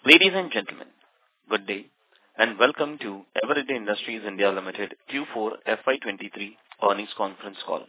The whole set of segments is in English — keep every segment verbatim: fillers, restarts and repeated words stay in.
Ladies and gentlemen, good day and welcome to Eveready Industries India Limited Q four F Y twenty-three earnings conference call.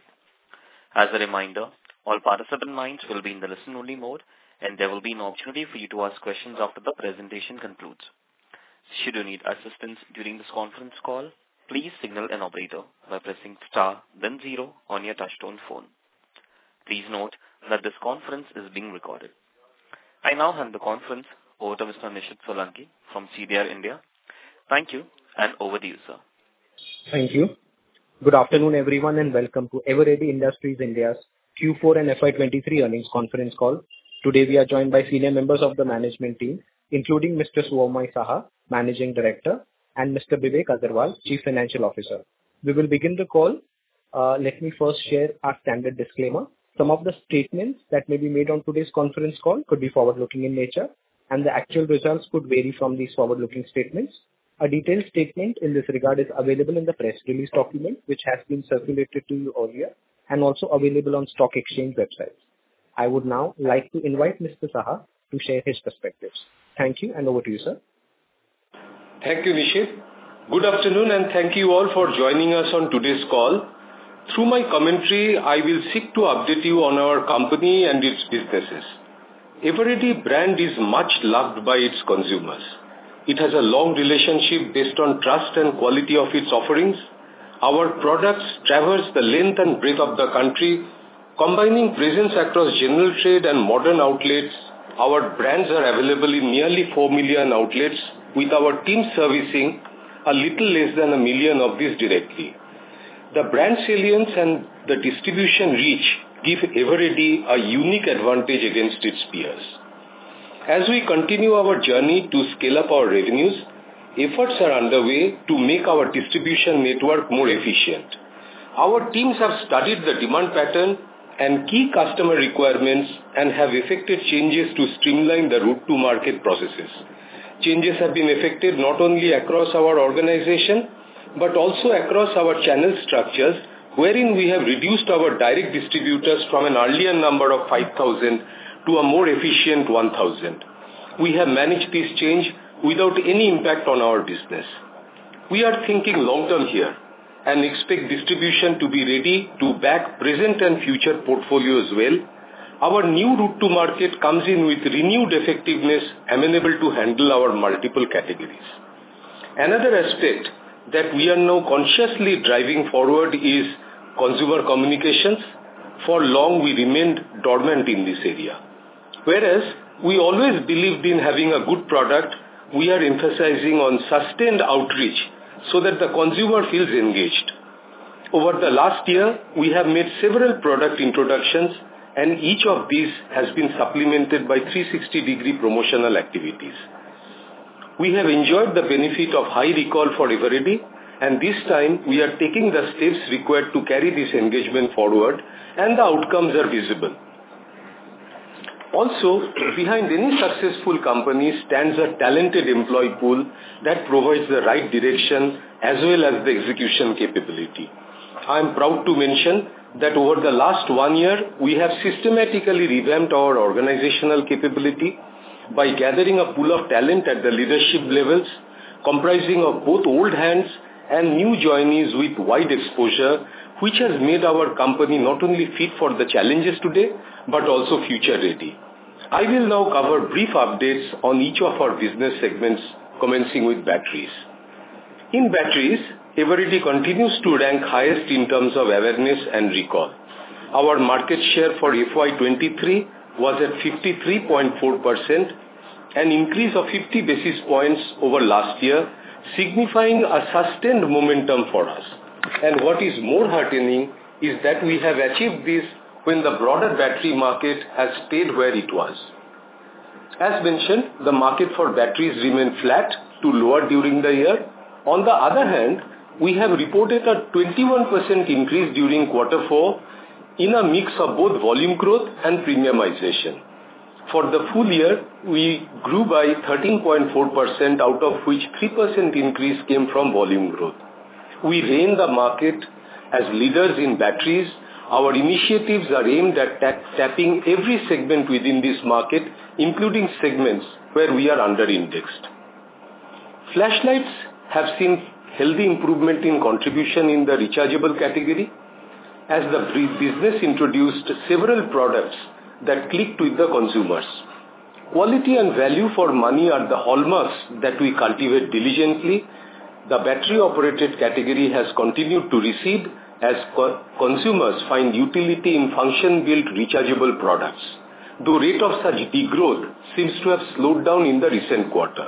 As a reminder, all participant lines will be in the listen-only mode and there will be an opportunity for you to ask questions after the presentation concludes. Should you need assistance during this conference call, please signal an operator by pressing star then zero on your touchtone phone. Please note that this conference is being recorded. I now hand the conference over to Mister Nishit Solanki from C D R India. Thank you, and over to you, sir. Thank you. Good afternoon, everyone, and welcome to Eveready Industries India's Q four and F Y twenty-three earnings conference call. Today, we are joined by senior members of the management team, including Mister Suvamoy Saha, Managing Director, and Mister Vivek Agarwal, Chief Financial Officer. We will begin the call. Uh, let me first share our standard disclaimer. Some of the statements that may be made on today's conference call could be forward-looking in nature, and the actual results could vary from these forward-looking statements. A detailed statement in this regard is available in the press release document, which has been circulated to you earlier and also available on stock exchange websites. I would now like to invite Mister Saha to share his perspectives. Thank you, and over to you, sir. Thank you, Nishit. Good afternoon, and thank you all for joining us on today's call. Through my commentary, I will seek to update you on our company and its businesses. Eveready brand is much loved by its consumers. It has a long relationship based on trust and quality of its offerings. Our products traverse the length and breadth of the country, combining presence across general trade and modern outlets. Our brands are available in nearly four million outlets, with our team servicing a little less than a million of these directly. The brand salience and the distribution reach give Eveready a unique advantage against its peers. As we continue our journey to scale up our revenues, efforts are underway to make our distribution network more efficient. Our teams have studied the demand pattern and key customer requirements and have effected changes to streamline the route to market processes. Changes have been effected not only across our organization, but also across our channel structures, wherein we have reduced our direct distributors from an earlier number of five thousand to a more efficient one thousand. We have managed this change without any impact on our business. We are thinking long-term here and expect distribution to be ready to back present and future portfolio as well. Our new route to market comes in with renewed effectiveness, amenable to handle our multiple categories. Another aspect that we are now consciously driving forward is consumer communications. For long, we remained dormant in this area. Whereas we always believed in having a good product, we are emphasizing on sustained outreach so that the consumer feels engaged. Over the last year, we have made several product introductions, and each of these has been supplemented by three sixty degree promotional activities. We have enjoyed the benefit of high recall for Eveready, and this time we are taking the steps required to carry this engagement forward, and the outcomes are visible. Also, behind any successful company stands a talented employee pool that provides the right direction as well as the execution capability. I am proud to mention that over the last one year, we have systematically revamped our organizational capability by gathering a pool of talent at the leadership levels, comprising of both old hands and new joinees with wide exposure, which has made our company not only fit for the challenges today, but also future ready. I will now cover brief updates on each of our business segments, commencing with batteries. In batteries, Eveready continues to rank highest in terms of awareness and recall. Our market share for F Y twenty-three was at fifty-three point four percent, an increase of fifty basis points over last year, signifying a sustained momentum for us. And what is more heartening is that we have achieved this when the broader battery market has stayed where it was. As mentioned, the market for batteries remained flat to lower during the year. On the other hand, we have reported a twenty-one percent increase during quarter four in a mix of both volume growth and premiumization. For the full year, we grew by thirteen point four percent, out of which three percent increase came from volume growth. We reign the market as leaders in batteries Our initiatives are aimed at tap- tapping every segment within this market, including segments where we are under-indexed. Flashlights have seen healthy improvement in contribution in the rechargeable category, as the business introduced several products that clicked with the consumers. Quality and value for money are the hallmarks that we cultivate diligently. The battery-operated category has continued to recede as co- consumers find utility in function-built rechargeable products, though rate of such degrowth seems to have slowed down in the recent quarter.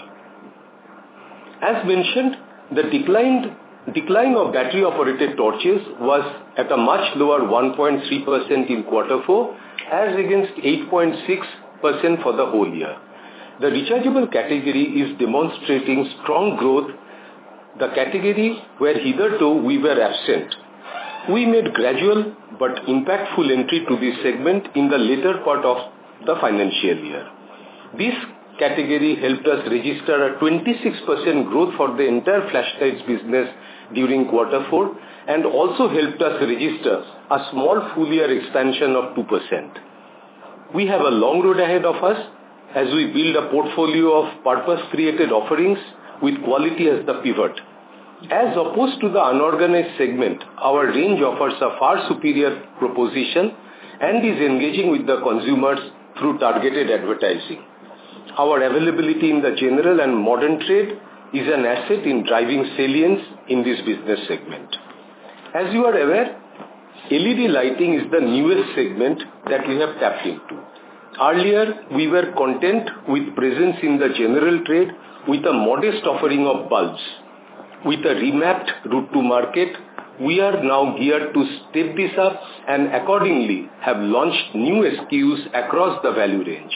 As mentioned, the declined, decline of battery-operated torches was at a much lower one point three percent in quarter four as against eight point six percent for the whole year. The rechargeable category is demonstrating strong growth, the category where hitherto we were absent. We made gradual but impactful entry to this segment in the later part of the financial year. This category helped us register a twenty-six percent growth for the entire flashlights business during quarter four and also helped us register a small full year expansion of two percent. We have a long road ahead of us as we build a portfolio of purpose-created offerings with quality as the pivot. As opposed to the unorganized segment, our range offers a far superior proposition and is engaging with the consumers through targeted advertising. Our availability in the general and modern trade is an asset in driving salience in this business segment. As you are aware, L E D lighting is the newest segment that we have tapped into. Earlier, we were content with presence in the general trade with a modest offering of bulbs. With a remapped route to market, we are now geared to step this up and accordingly have launched new S K Us across the value range.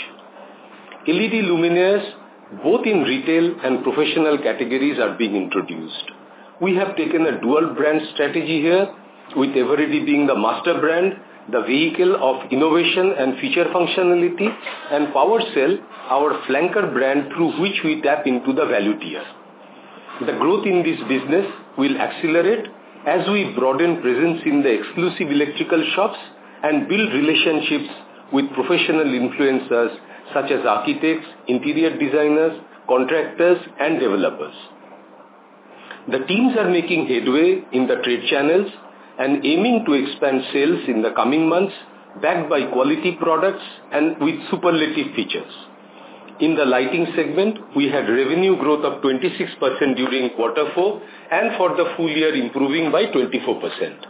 L E D luminaires, both in retail and professional categories, are being introduced. We have taken a dual brand strategy here, with Eveready being the master brand, the vehicle of innovation and feature functionality, and PowerCell, our flanker brand through which we tap into the value tier. The growth in this business will accelerate as we broaden presence in the exclusive electrical shops and build relationships with professional influencers such as architects, interior designers, contractors, and developers. The teams are making headway in the trade channels and aiming to expand sales in the coming months, backed by quality products and with superlative features. In the lighting segment, we had revenue growth of twenty-six percent during quarter four and for the full year improving by twenty-four percent.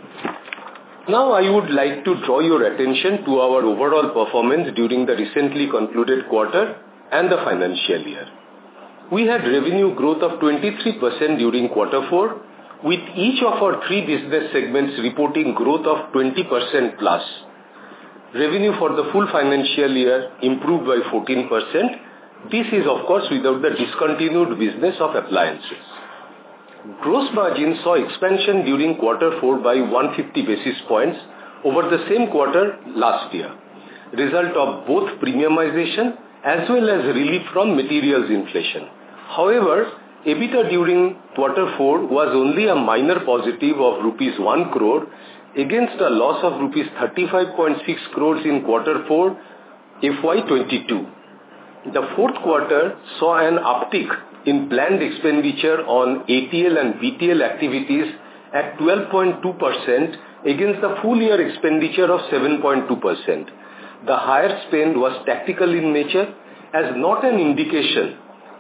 Now I would like to draw your attention to our overall performance during the recently concluded quarter and the financial year. We had revenue growth of twenty-three percent during quarter four, with each of our three business segments reporting growth of twenty percent plus. Revenue for the full financial year improved by fourteen percent. This is of course without the discontinued business of appliances. Gross margin saw expansion during quarter four by one hundred fifty basis points over the same quarter last year, result of both premiumization as well as relief from materials inflation. However, EBITDA during quarter four was only a minor positive of rupees one crore against a loss of rupees thirty-five point six crores in quarter four F Y twenty-two. The fourth quarter saw an uptick in planned expenditure on A T L and B T L activities at twelve point two percent against the full year expenditure of seven point two percent. The higher spend was tactical in nature as not an indication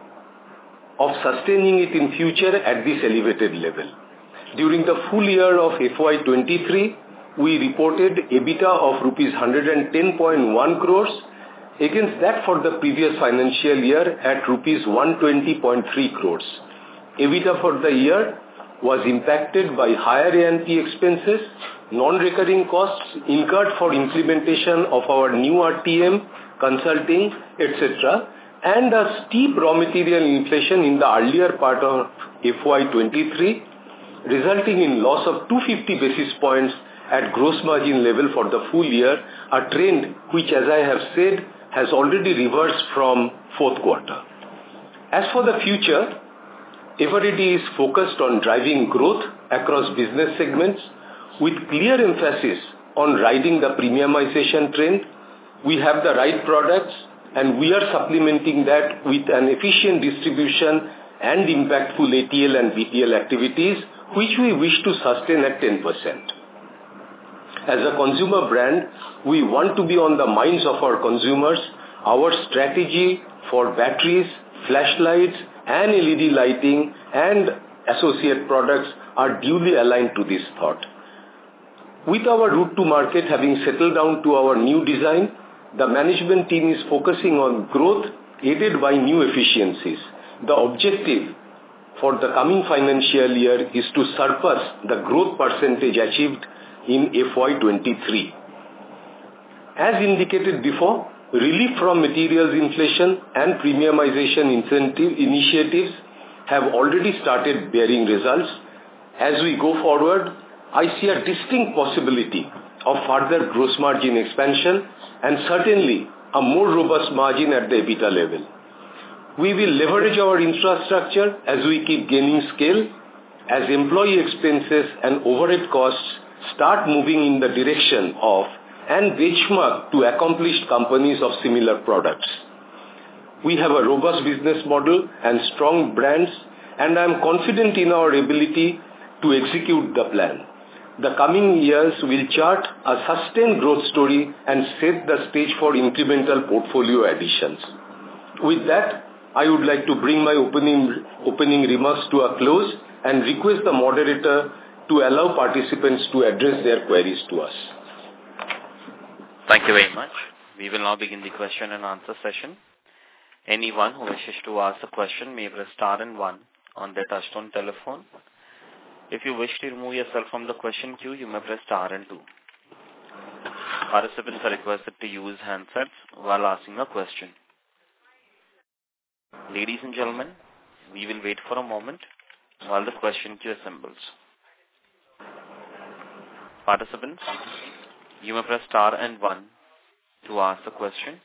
of sustaining it in future at this elevated level. During the full year of F Y twenty-three, we reported EBITDA of rupees one hundred ten point one crores against that for the previous financial year at rupees one hundred twenty point three crores. EBITDA for the year was impacted by higher A and P expenses, non-recurring costs incurred for implementation of our new R T M, consulting, et cetera, and a steep raw material inflation in the earlier part of F Y twenty-three, resulting in loss of two hundred fifty basis points at gross margin level for the full year, a trend which, as I have said, has already reversed from fourth quarter. As for the future, Eveready is focused on driving growth across business segments with clear emphasis on riding the premiumization trend. We have the right products, and we are supplementing that with an efficient distribution and impactful A T L and B T L activities, which we wish to sustain at ten percent. As a consumer brand, we want to be on the minds of our consumers. Our strategy for batteries, flashlights, and L E D lighting and associate products are duly aligned to this thought. With our route to market having settled down to our new design, the management team is focusing on growth aided by new efficiencies. The objective for the coming financial year is to surpass the growth percentage achieved in F Y twenty-three. As indicated before, relief from materials inflation and premiumization incentive initiatives have already started bearing results. As we go forward, I see a distinct possibility of further gross margin expansion and certainly a more robust margin at the EBITDA level. We will leverage our infrastructure as we keep gaining scale, as employee expenses and overhead costs start moving in the direction of and benchmark to accomplished companies of similar products. We have a robust business model and strong brands, and I am confident in our ability to execute the plan. The coming years will chart a sustained growth story and set the stage for incremental portfolio additions. With that, I would like to bring my opening, opening remarks to a close and request the moderator to allow participants to address their queries to us. Thank you very much. We will now begin the question and answer session. Anyone who wishes to ask a question may press star and one on their touchtone telephone. If you wish to remove yourself from the question queue, you may press star and two. Participants are requested to use handsets while asking a question. Ladies and gentlemen, we will wait for a moment while the question queue assembles. Participants, you may press star and one to ask the question.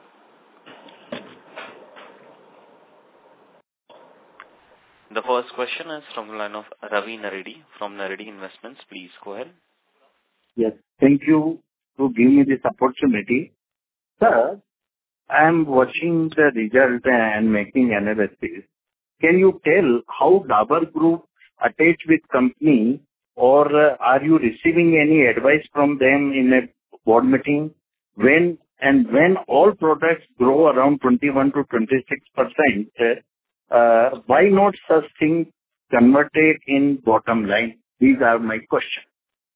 The first question is from the line of Ravi Naredi from Naredi Investments. Please go ahead. Yes, thank you to give me this opportunity. Sir, I am watching the result and making analysis. Can you tell how Dabur Group attached with company, or uh, are you receiving any advice from them in a board meeting? When and when all products grow around twenty-one to twenty-six percent, uh, Uh, why not such thing converted in bottom line? These are my questions.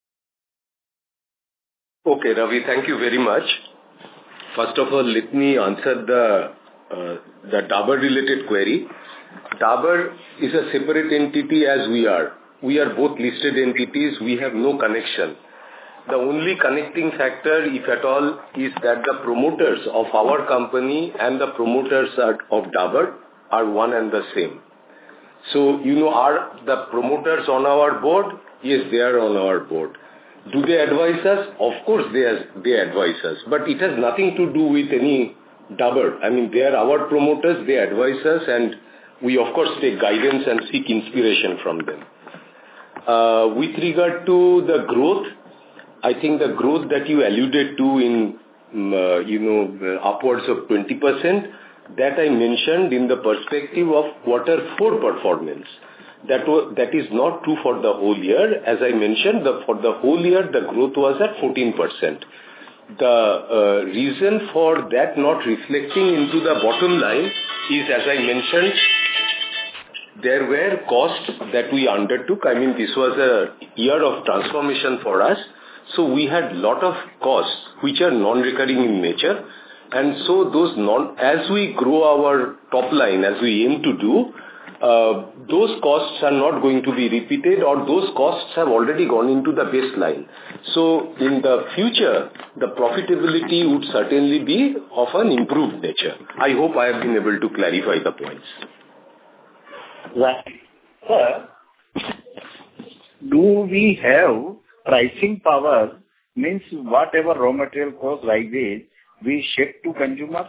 Okay, Ravi, thank you very much. First of all, let me answer the uh, the Dabur related query. Dabur is a separate entity as we are. We are both listed entities. We have no connection. The only connecting factor, if at all, is that the promoters of our company and the promoters of Dabur are one and the same. So, you know, are the promoters on our board? Yes, they are on our board. Do they advise us? Of course they, has, they advise us. But it has nothing to do with any Dabur. I mean, they are our promoters, they advise us, and we of course take guidance and seek inspiration from them. Uh, with regard to the growth, I think the growth that you alluded to in, um, uh, you know, upwards of twenty percent, that I mentioned in the perspective of quarter four performance. That was, that is not true for the whole year. As I mentioned, the, for the whole year, the growth was at fourteen percent. The uh, reason for that not reflecting into the bottom line is, as I mentioned, there were costs that we undertook. I mean, this was a year of transformation for us. So we had lot of costs which are non-recurring in nature. And so those non, as we grow our top line, as we aim to do, uh, those costs are not going to be repeated, or those costs have already gone into the baseline. So in the future, the profitability would certainly be of an improved nature. I hope I have been able to clarify the points. Right. Sir, do we have pricing power, means whatever raw material cost rises, we shift to consumers?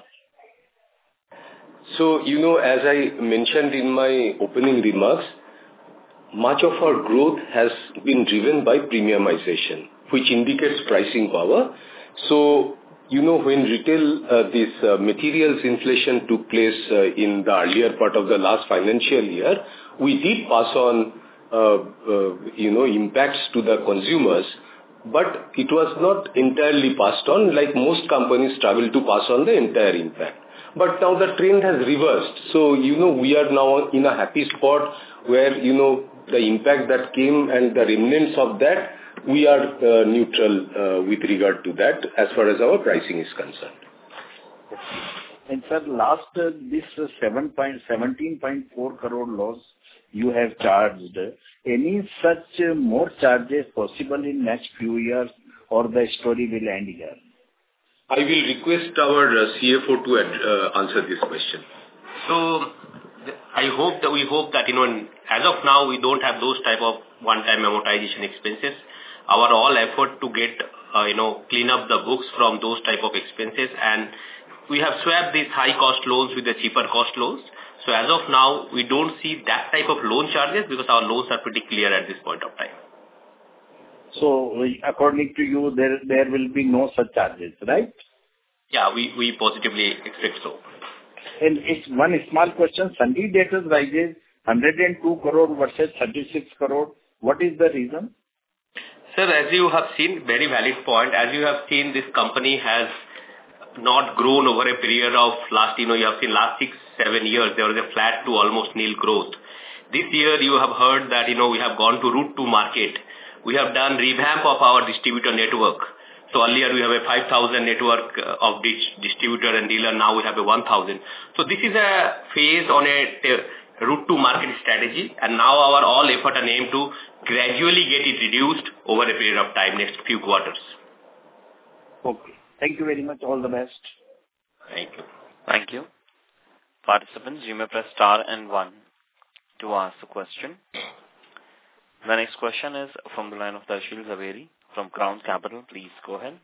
So, you know, as I mentioned in my opening remarks, much of our growth has been driven by premiumization. which indicates pricing power. So, you know, when retail, uh, this uh, materials inflation took place uh, in the earlier part of the last financial year, we did pass on, uh, uh, you know, impacts to the consumers, but it was not entirely passed on, like most companies struggle to pass on the entire impact. But now the trend has reversed. So, you know, we are now in a happy spot where, you know, the impact that came and the remnants of that, we are uh, neutral uh, with regard to that as far as our pricing is concerned. And sir, last uh, this uh, seventeen point four crore loss you have charged, any such uh, more charges possible in next few years, or the story will end here? I will request our uh, C F O to uh, answer this question. So, I hope that we hope that, you know, as of now, we don't have those type of one-time amortization expenses. Our all effort to get, uh, you know, clean up the books from those type of expenses, and we have swapped these high-cost loans with the cheaper cost loans. So as of now, we don't see that type of loan charges because our loans are pretty clear at this point of time. So, according to you, there there will be no such charges, right? Yeah, we, we positively expect so. And it's one small question. Sundry debtors rises one hundred two crore versus thirty-six crore. What is the reason? Sir, as you have seen, very valid point. As you have seen, this company has not grown over a period of last, you know, you have seen last six, seven years, there was a flat to almost nil growth. This year, you have heard that, you know, we have gone to route to market. We have done revamp of our distributor network. So earlier we have a five thousand network of distributor and dealer. Now we have a one thousand. So this is a phase on a, a route to market strategy. And now our all effort and aim to gradually get it reduced over a period of time, next few quarters. Okay. Thank you very much. All the best. Thank you. Thank you. Participants, you may press star and one to ask the question. The next question is from the line of Darshil Zaveri from Crown Capital. Please go ahead.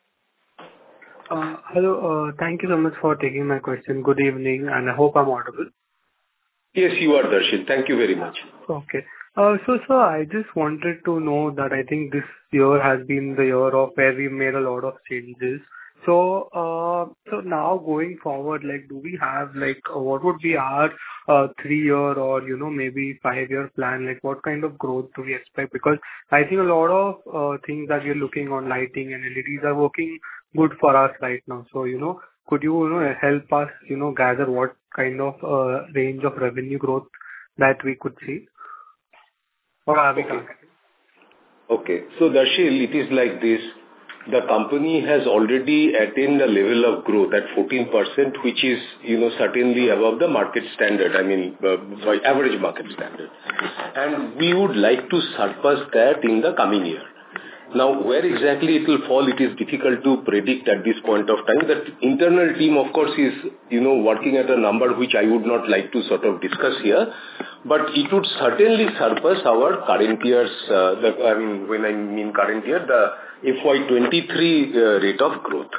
Uh, hello. Uh, thank you so much for taking my question. Good evening, and I hope I'm audible. Yes, you are, Darshil. Thank you very much. Okay. Uh, so, sir, I just wanted to know that I think this year has been the year of where we made a lot of changes. So, uh, so now going forward, like, do we have, like, uh, what would be our uh, three-year or, you know, maybe five-year plan? Like, what kind of growth do we expect? Because I think a lot of uh, things that we're looking on lighting and L E Ds are working good for us right now. So, you know, could you, you know, help us, you know, gather what kind of uh, range of revenue growth that we could see? Or are we okay. okay. So, Darshil, it is like this. The company has already attained a level of growth at fourteen percent, which is, you know, certainly above the market standard, I mean, uh, by average market standard. And we would like to surpass that in the coming year. Now, where exactly it will fall, it is difficult to predict at this point of time. The internal team, of course, is, you know, working at a number which I would not like to sort of discuss here, but it would certainly surpass our current year's, uh, the, I mean, when I mean current year, the F Y twenty-three uh, rate of growth.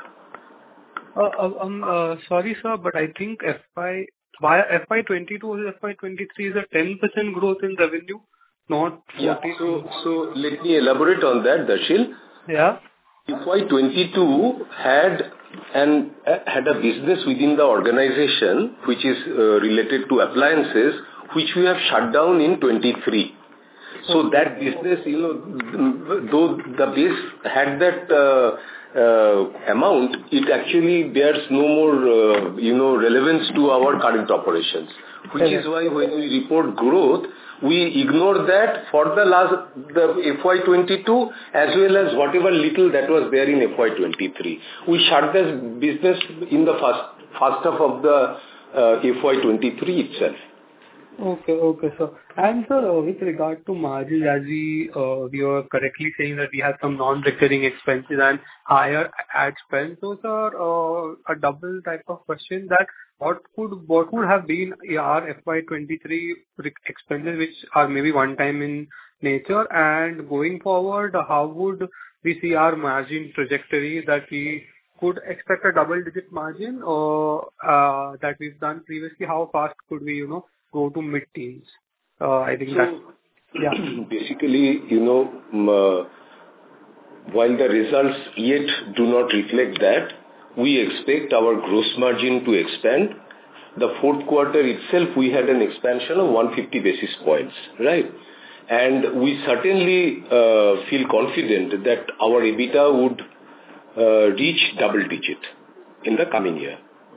Uh, uh, um, uh, sorry, sir, but I think F Y, via F Y twenty-two or F Y twenty-three is a ten percent growth in revenue, not forty. Yeah, so, so let me elaborate on that, Darshil. Yeah. F Y twenty-two had an uh, had a business within the organization which is uh, related to appliances, which we have shut down in twenty-three. So that business, you know, though the base had that uh, uh, amount, it actually bears no more, uh, you know, relevance to our current operations. Which is why when we report growth, we ignore that for the last, the F Y twenty-two as well as whatever little that was there in F Y twenty-three. We shut this business in the first, first half of the uh, F Y twenty-three itself. Okay, okay, sir. And sir, uh, with regard to margins, as we uh, we were correctly saying that we have some non-recurring expenses and higher ad spend. So, sir, uh, a double type of question that what could what would have been our F Y twenty-three expenses, which are maybe one time in nature, and going forward, how would we see our margin trajectory that we could expect a double-digit margin or uh, that we've done previously? How fast could we, you know, go to mid-teens? Uh, I think so, that, yeah. Basically, you know, um, uh, while the results yet do not reflect that, we expect our gross margin to expand. The fourth quarter itself, we had an expansion of one hundred fifty basis points, right? And we certainly uh, feel confident that our EBITDA would uh, reach double digit in the coming year.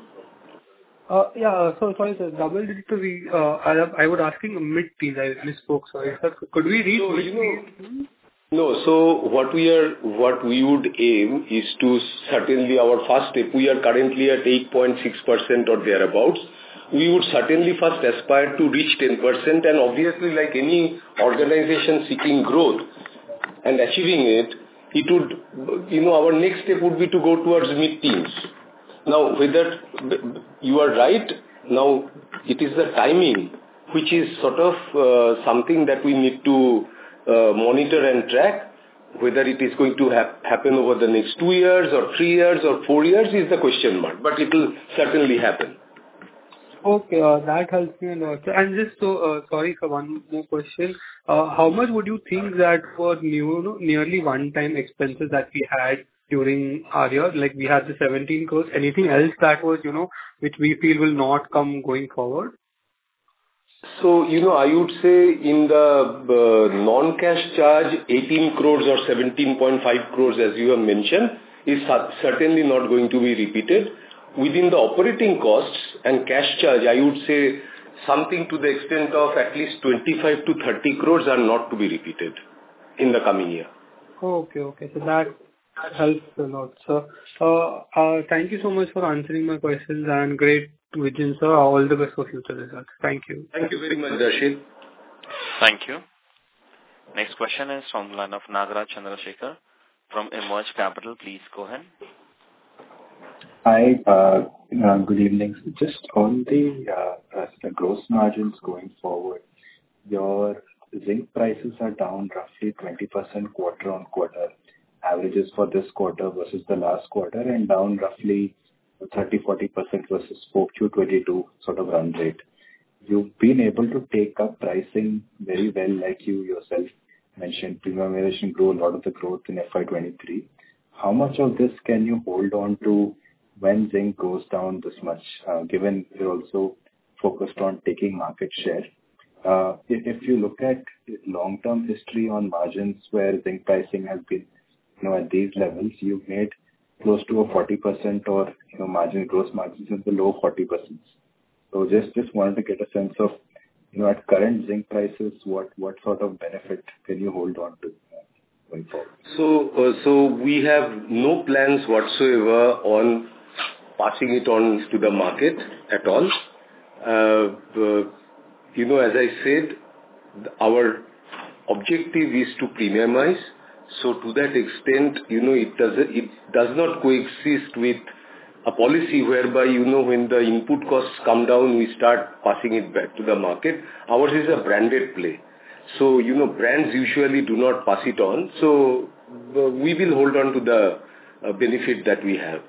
Uh, yeah, so sorry, sir. Double digit to be, uh, I, I was asking mid-teens. I misspoke. Sorry, sir. Could we reach so, mid-teens? You know, no, so what we are, what we would aim is to certainly our first step. We are currently at eight point six percent or thereabouts. We would certainly first aspire to reach ten percent, and obviously, like any organization seeking growth and achieving it, it would, you know, our next step would be to go towards mid-teens. Now, whether you are right, now it is the timing which is sort of uh, something that we need to uh, monitor and track. Whether it is going to ha- happen over the next two years or three years or four years is the question mark, but it will certainly happen. Okay, uh, that helps me a lot. And just so, uh, sorry for one more question. Uh, how much would you think that were new, no, nearly one-time expenses that we had during our year? Like we had the seventeen crores. Anything else that was, you know, which we feel will not come going forward? So, you know, I would say in the uh, non-cash charge, eighteen crores or seventeen point five crores, as you have mentioned, is certainly not going to be repeated. Within the operating costs and cash charge, I would say something to the extent of at least twenty-five to thirty crores are not to be repeated in the coming year. Okay, okay. So that helps a lot, sir. Uh, uh, thank you so much for answering my questions and great vision, sir. All the best for future results. Thank you. Thank you very much, Darshit. Thank you. Next question is from the line of Nagaraj Chandrasekhar from Emerge Capital. Please go ahead. Hi, uh, uh, good evening. Just on the, uh, uh, the gross margins going forward, your zinc prices are down roughly twenty percent quarter on quarter, averages for this quarter versus the last quarter, and down roughly thirty to forty percent versus four Q twenty-two sort of run rate. You've been able to take up pricing very well, like you yourself mentioned. Premiumization grew a lot of the growth in F Y twenty-three. How much of this can you hold on to when zinc goes down this much, uh, given you're also focused on taking market share? Uh, if, if you look at long-term history on margins where zinc pricing has been, you know, at these levels, you've made close to a forty percent or, you know, margin, gross margins in the low forty percent. So just, just wanted to get a sense of, you know, at current zinc prices, what, what sort of benefit can you hold on to uh, going forward? So, uh, so we have no plans whatsoever on passing it on to the market at all. Uh, uh, you know, as I said, our objective is to premiumize. So to that extent, you know, it does, it does not coexist with a policy whereby, you know, when the input costs come down, we start passing it back to the market. Ours is a branded play. So, you know, brands usually do not pass it on. So uh, we will hold on to the uh, benefit that we have.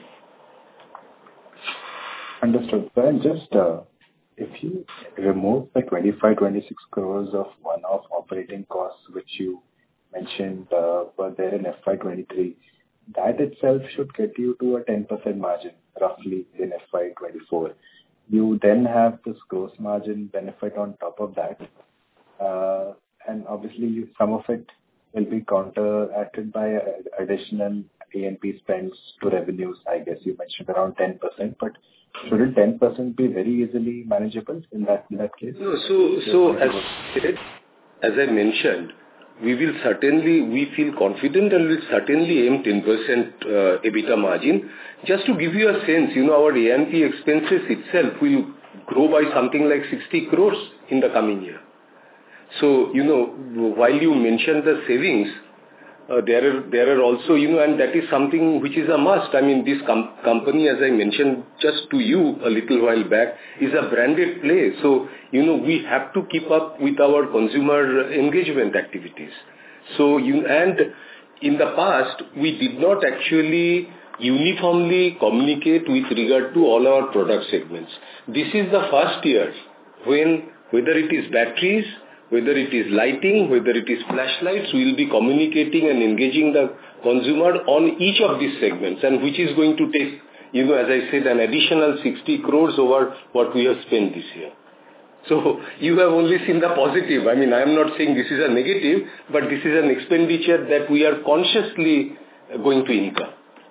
Understood. Well, just uh, if you remove the twenty-five, twenty-six crores of one-off operating costs, which you mentioned uh, were there in F Y twenty-three, that itself should get you to a ten percent margin, roughly, in F Y twenty-four. You then have this gross margin benefit on top of that. Uh, and obviously, you, some of it will be counteracted by additional A and P spends to revenues. I guess you mentioned around ten percent, but shouldn't ten percent be very easily manageable in that in that case? No, so, so as, as I mentioned, we will certainly, we feel confident and will certainly aim ten percent uh, EBITDA margin. Just to give you a sense, you know, our A and P expenses itself will grow by something like sixty crores in the coming year. So, you know, while you mentioned the savings, uh, there are there are also, you know, and that is something which is a must. I mean, this com- company, as I mentioned just to you a little while back, is a branded play. So, you know, we have to keep up with our consumer engagement activities. So, you and in the past, we did not actually uniformly communicate with regard to all our product segments. This is the first year when, whether it is batteries, whether it is lighting, whether it is flashlights, we will be communicating and engaging the consumer on each of these segments, and which is going to take, you know, as I said, an additional sixty crores over what we have spent this year. So you have only seen the positive. I mean, I am not saying this is a negative, but this is an expenditure that we are consciously going to incur.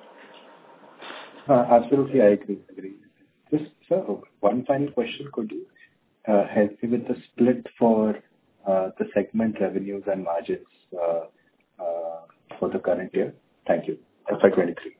Uh, absolutely, I agree. agree. Just, sir, one final question. Could you uh, help me with the split for uh, the segment revenues and margins uh, uh, for the current year? Thank you. F Y twenty-three.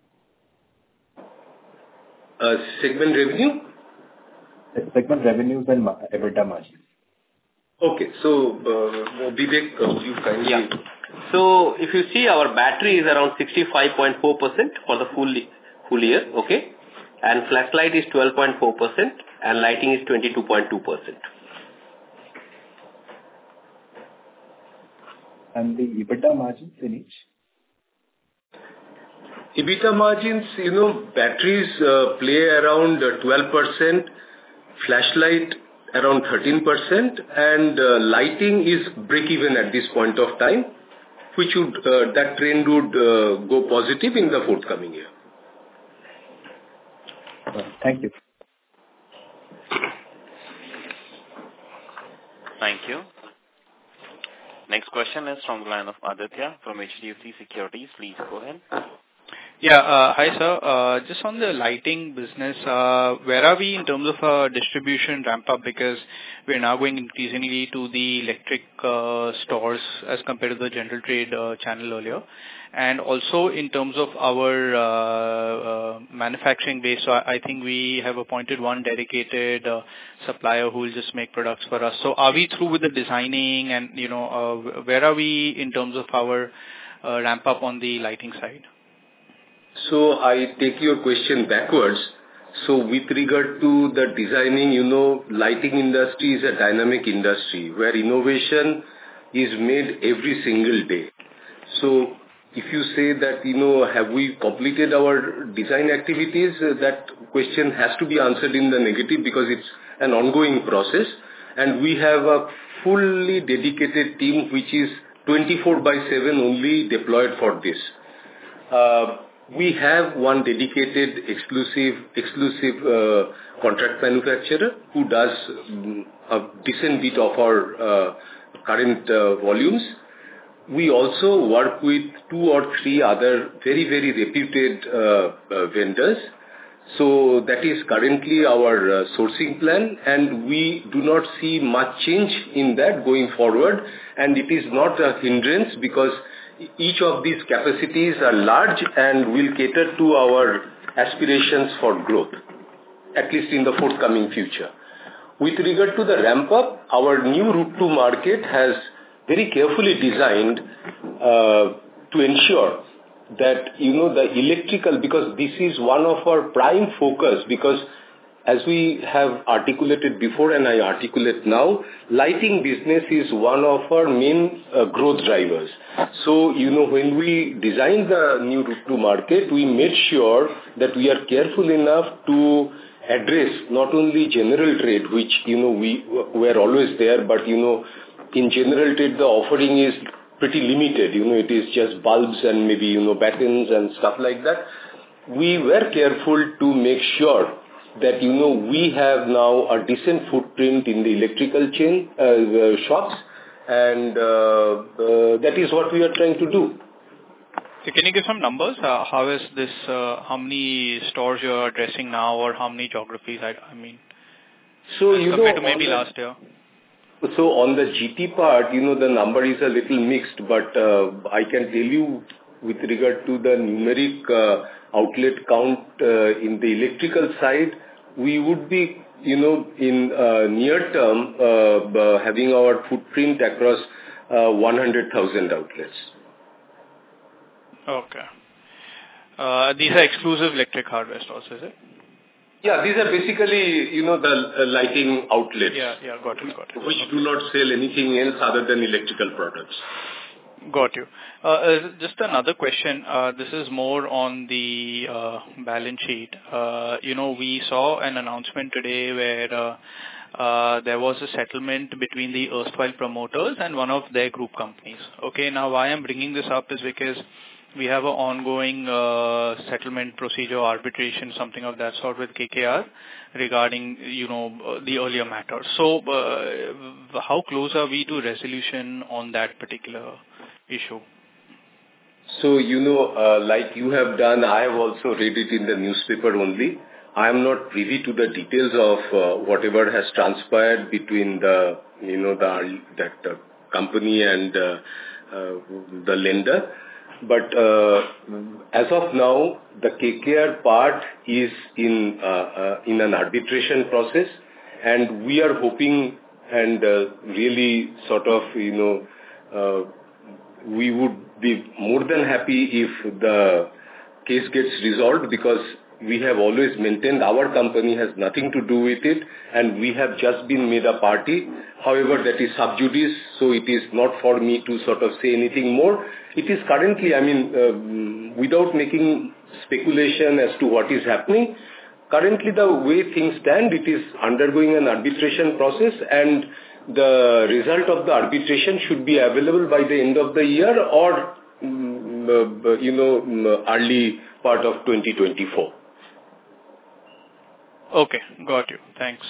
Uh, segment revenue? Segment revenues and ma- EBITDA margins. Okay. So, uh, Vivek, uh, you kindly... Yeah. So, if you see, our battery is around sixty-five point four percent for the full, full year, okay? And flashlight is twelve point four percent and lighting is twenty-two point two percent. And the EBITDA margins in each? EBITDA margins, you know, batteries uh, play around uh, twelve percent, flashlight around thirteen percent, and uh, lighting is break-even at this point of time, which would, uh, that trend would uh, go positive in the forthcoming year. Well, thank you. Thank you. Next question is from the line of Aditya from H D F C Securities. Please go ahead. Yeah. uh Hi, sir. Uh Just on the lighting business, uh where are we in terms of uh distribution ramp-up? Because we're now going increasingly to the electric uh stores as compared to the general trade uh channel earlier. And also in terms of our uh uh manufacturing base, so I I think we have appointed one dedicated uh supplier who will just make products for us. So are we through with the designing and, you know, uh where are we in terms of our uh ramp-up on the lighting side? So I take your question backwards. So with regard to the designing, you know, lighting industry is a dynamic industry where innovation is made every single day. So if you say that, you know, have we completed our design activities, uh, that question has to be answered in the negative because it's an ongoing process. And we have a fully dedicated team which is twenty-four by seven only deployed for this. Uh, We have one dedicated exclusive exclusive uh, contract manufacturer who does um, a decent bit of our uh, current uh, volumes. We also work with two or three other very, very reputed uh, uh, vendors. So that is currently our uh, sourcing plan, and we do not see much change in that going forward. And it is not a hindrance because each of these capacities are large and will cater to our aspirations for growth, at least in the forthcoming future. With regard to the ramp-up, our new route to market has very carefully designed uh, to ensure that, you know, the electrical, because this is one of our prime focus, because as we have articulated before and I articulate now, lighting business is one of our main uh, growth drivers. So, you know, when we designed the new route to market, we made sure that we are careful enough to address not only general trade, which, you know, we were always there, but, you know, in general trade, the offering is pretty limited. You know, it is just bulbs and maybe, you know, battens and stuff like that. We were careful to make sure that, you know, we have now a decent footprint in the electrical chain uh, uh, shops, and uh, uh, that is what we are trying to do. So can you give some numbers? Uh, how is this, uh, how many stores you are addressing now, or how many geographies, I, I mean, so, you compared know, to maybe the, last year? So on the G T part, you know, the number is a little mixed, but uh, I can tell you with regard to the numeric uh, outlet count uh, in the electrical side, we would be, you know, in uh, near term uh, uh, having our footprint across uh, one hundred thousand outlets. Okay. Uh, these are exclusive electric hardware stores, is it? Yeah, these are basically, you know, the uh, lighting outlets. Yeah, yeah, got it, got it. Which do not sell anything else other than electrical products. Got you. Uh, uh, just another question. Uh, this is more on the uh, balance sheet. Uh, you know, we saw an announcement today where uh, uh, there was a settlement between the erstwhile promoters and one of their group companies. Okay, now why I'm bringing this up is because we have an ongoing uh, settlement procedure, arbitration, something of that sort with K K R regarding, you know, uh, the earlier matter. So, uh, how close are we to resolution on that particular issue? So, you know, uh, like you have done, I have also read it in the newspaper only. I am not privy to the details of uh, whatever has transpired between the, you know, the that uh, company and uh, uh, the lender. But uh, as of now, the K K R part is in uh, uh, in an arbitration process, and we are hoping and uh, really sort of, you know, uh, we would be more than happy if the case gets resolved, because we have always maintained our company has nothing to do with it, and we have just been made a party. However, that is sub judice, so it is not for me to sort of say anything more. It is currently, I mean, uh, without making speculation as to what is happening, currently the way things stand, it is undergoing an arbitration process, and the result of the arbitration should be available by the end of the year or, um, uh, you know, early part of twenty twenty-four. Okay, got you. Thanks.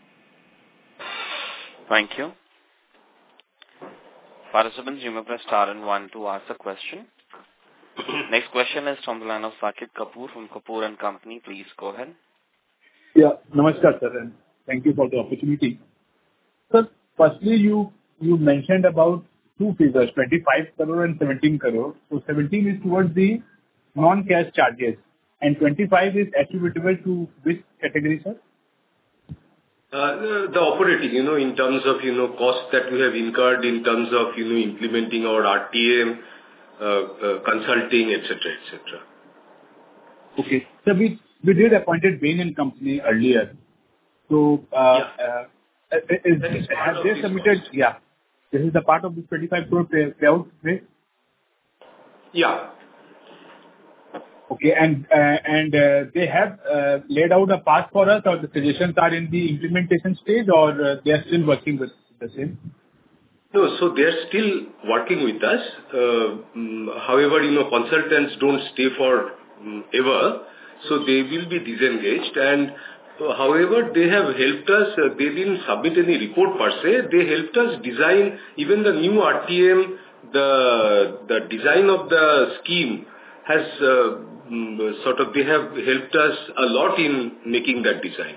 Thank you. Participants, you may press star and one to ask a question. Next question is from the line of Saket Kapoor from Kapoor and Company. Please go ahead. Yeah, namaskar, sir, and thank you for the opportunity. Sir, firstly, you you mentioned about two figures, twenty-five crore and seventeen crore. So seventeen is towards the non-cash charges, and twenty-five is attributable to which category, sir? Uh, the, the operating, you know, in terms of, you know, costs that we have incurred in terms of, you know, implementing our R T M, uh, uh, consulting, et cetera, et cetera. Okay. So we, we did appointed Bain and Company earlier. So, uh, yeah. uh, is, is have they submitted, cost. yeah, this is the part of the twenty-five crore pay, payout, right? Yeah. Okay, and uh, and uh, they have uh, laid out a path for us, or the suggestions are in the implementation stage, or uh, they are still working with the same? No, so they are still working with us. Uh, um, however, you know, consultants don't stay for um, ever, so they will be disengaged. And uh, however, they have helped us. Uh, they didn't submit any report per se. They helped us design even the new R T M. The the design of the scheme has. Uh, Sort of, they have helped us a lot in making that design.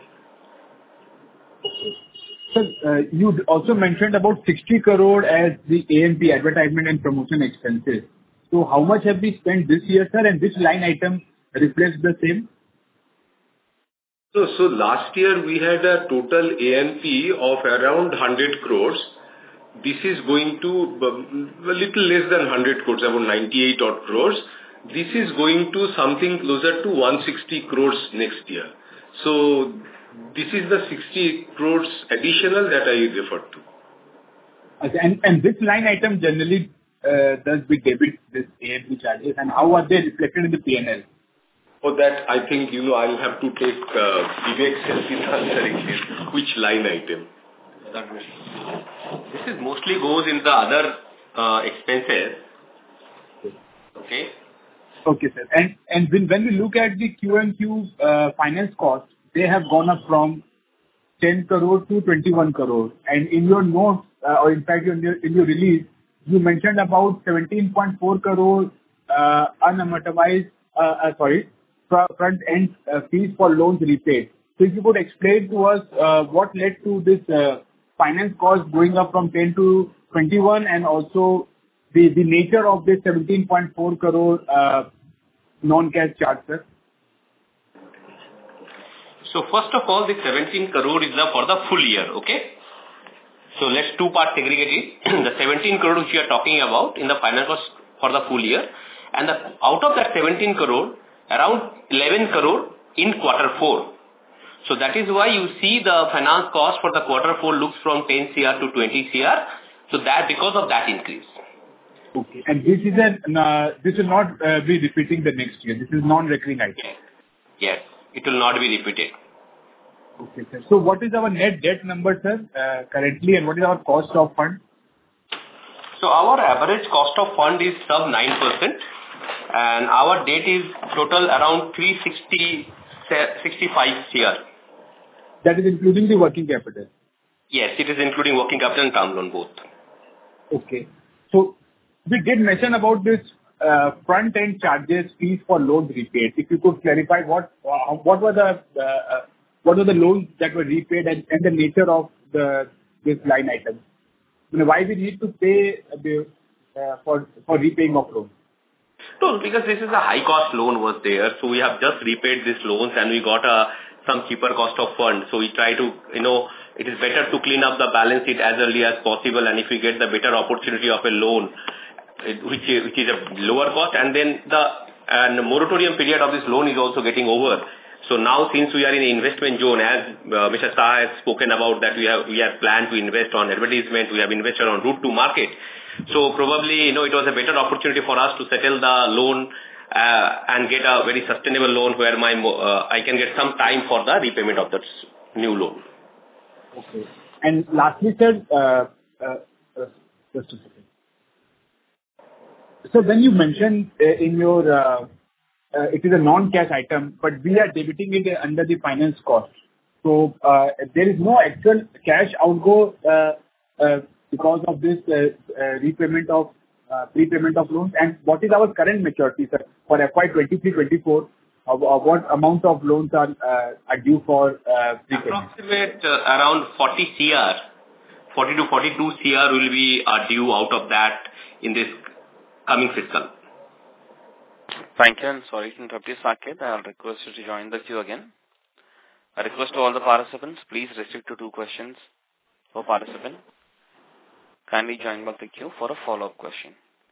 Sir, uh, you also mentioned about sixty crore as the A and P, advertisement and promotion expenses. So how much have we spent this year, sir, and which line item reflects the same? So, so last year we had a total A and P of around one hundred crores. This is going to a little less than one hundred crores, about ninety-eight odd crores. This is going to something closer to one hundred sixty crores next year. So this is the sixty crores additional that I referred to. Okay, and, and this line item generally uh, does we debit this A and P charges, and how are they reflected in the P and L? For that, I think, you know, I'll have to take uh, Vivek's help in answering this. Which line item? This is mostly goes in the other uh, expenses. Okay. Okay, sir. And and when when we look at the Q and Q uh, finance costs, they have gone up from ten crore to twenty-one crore. And in your notes, uh, or in fact in your in your release, you mentioned about seventeen point four crore uh, unamortized, uh, uh, sorry, front end uh, fees for loans repaid. So if you could explain to us uh, what led to this uh, finance cost going up from ten to twenty-one, and also the the nature of this seventeen point four crore uh, non-cash charge, sir? So first of all, the seventeen crore is the for the full year, okay? So let's two parts segregate it. The seventeen crore which we are talking about in the finance cost for the full year, and the, out of that seventeen crore, around eleven crore in quarter four. So that is why you see the finance cost for the quarter four looks from ten crore to twenty crore. So that because of that increase. Okay. And this is an, uh, this will not uh, be repeating the next year. This is non-recurring item. Yes. Yes. It will not be repeated. Okay, sir. So what is our net debt number, sir, uh, currently, and what is our cost of fund? So our average cost of fund is sub nine percent, and our debt is total around three sixty, sixty-five crore. That is including the working capital? Yes, it is including working capital and term loan both. Okay. So we did mention about this uh, front-end charges, fees for loans repaid. If you could clarify what uh, what were the uh, uh, what were the loans that were repaid and, and the nature of the this line item? You know, why we need to pay the uh, for for repaying of loans? No, because this is a high-cost loan was there, so we have just repaid these loans and we got a some cheaper cost of fund. So we try to, you know, it is better to clean up the balance sheet as early as possible, and if we get the better opportunity of a loan, which is, which is a lower cost, and then the and the moratorium period of this loan is also getting over. So now, since we are in the investment zone, as uh, Mister Shah has spoken about that we have we have planned to invest on advertisement, we have invested on route to market. So probably, you know, it was a better opportunity for us to settle the loan uh, and get a very sustainable loan where my uh, I can get some time for the repayment of that new loan. Okay. And lastly, sir, uh, uh, uh, just a second. So when you mentioned uh, in your, uh, uh, it is a non-cash item, but we are debiting it under the finance cost. So uh, there is no actual cash outgo uh, uh, because of this uh, uh, repayment of uh, prepayment of loans. And what is our current maturity, sir, for F Y twenty-three twenty-four? Uh, what amount of loans are uh, are due for uh, prepayment? Approximate uh, around forty crore, forty to forty-two crore will be uh, due out of that in this coming fiscal. Thank you, and sorry to interrupt you, Saket. I'll request you to join the queue again. I request to all the participants, please restrict to two questions per participant. Kindly join back the queue for a follow-up question.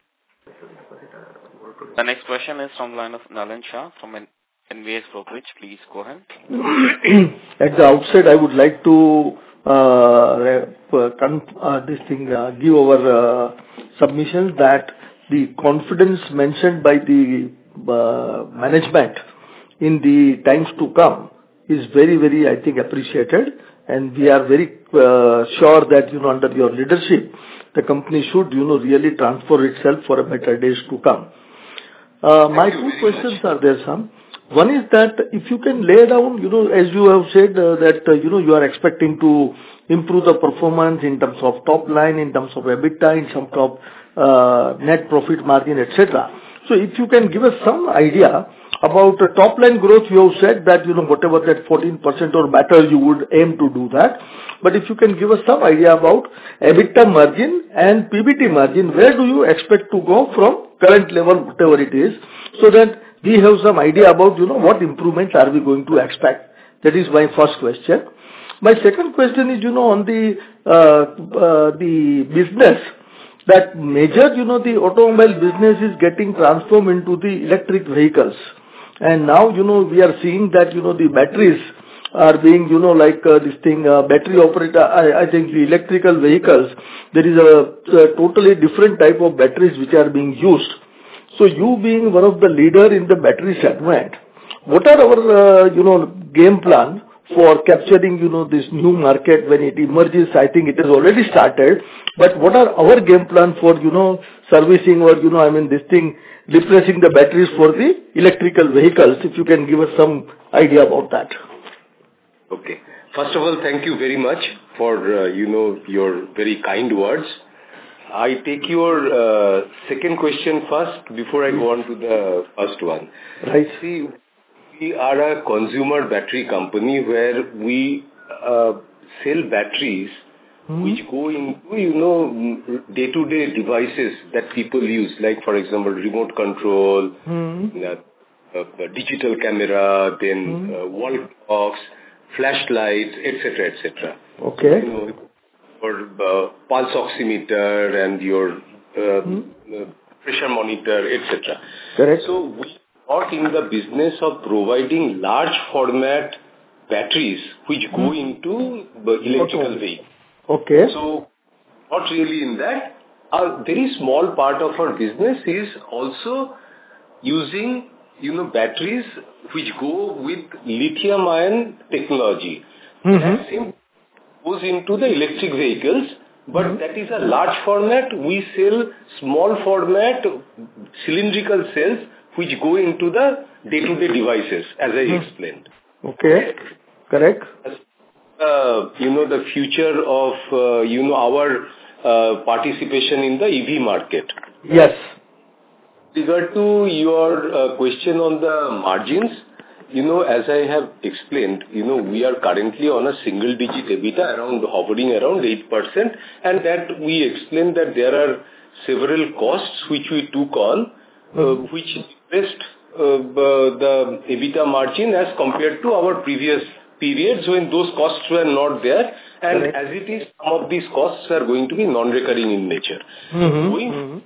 The next question is from the line of Nalin Shah from N V S Brokerage. Please go ahead. At the outset, I would like to uh, uh, this thing uh, give our uh, submission that the confidence mentioned by the uh, management in the times to come is very, very, I think, appreciated, and we are very uh, sure that, you know, under your leadership, the company should, you know, really transfer itself for a better days to come. Uh, my two questions much. are there, some. One is that if you can lay down, you know, as you have said, uh, that, uh, you know, you are expecting to improve the performance in terms of top line, in terms of EBITDA, in terms of uh, net profit margin, et cetera. So if you can give us some idea about the top line growth, you have said that, you know, whatever that fourteen percent or better, you would aim to do that. But if you can give us some idea about EBITDA margin and P B T margin, where do you expect to go from current level, whatever it is, so that we have some idea about, you know, what improvements are we going to expect? That is my first question. My second question is, you know, on the uh, uh, the business, that major, you know, the automobile business is getting transformed into the electric vehicles. And now, you know, we are seeing that, you know, the batteries are being, you know, like uh, this thing, uh, battery operator, I, I think the electrical vehicles, there is a, a totally different type of batteries which are being used. So you being one of the leader in the battery segment, what are our, uh, you know, game plan for capturing, you know, this new market when it emerges? I think it has already started, but what are our game plan for, you know, servicing or, you know, I mean, this thing, replacing the batteries for the electrical vehicles, if you can give us some idea about that. Okay. First of all, thank you very much for, uh, you know, your very kind words. I take your uh, second question first before I go on to the first one. Right. See, we are a consumer battery company where we uh, sell batteries mm-hmm. which go into, you know, day-to-day devices that people use, like, for example, remote control, mm-hmm. uh, uh, digital camera, then mm-hmm. uh, wall clocks, flashlights, et cetera, et cetera. Okay. You know, or uh, pulse oximeter and your uh, mm-hmm. uh, pressure monitor, et cetera. Correct. So we are in the business of providing large format batteries which mm-hmm. go into the electrical vehicle. Okay. So not really in that. A very small part of our business is also using, you know, batteries which go with lithium ion technology. Mm-hmm. That same goes into the electric vehicles, but mm-hmm. that is a large format. We sell small format cylindrical cells which go into the day-to-day devices, as I mm-hmm. explained. Okay, correct. Uh, you know, the future of, uh, you know, our uh, participation in the E V market. Yes. With regard to your uh, question on the margins, you know, as I have explained, you know, we are currently on a single-digit EBITDA, around hovering around eight percent, and that we explained that there are several costs which we took on, uh, mm-hmm. which depressed uh, the EBITDA margin as compared to our previous periods when those costs were not there, and right. as it is, some of these costs are going to be non-recurring in nature. Mm-hmm. Going, mm-hmm.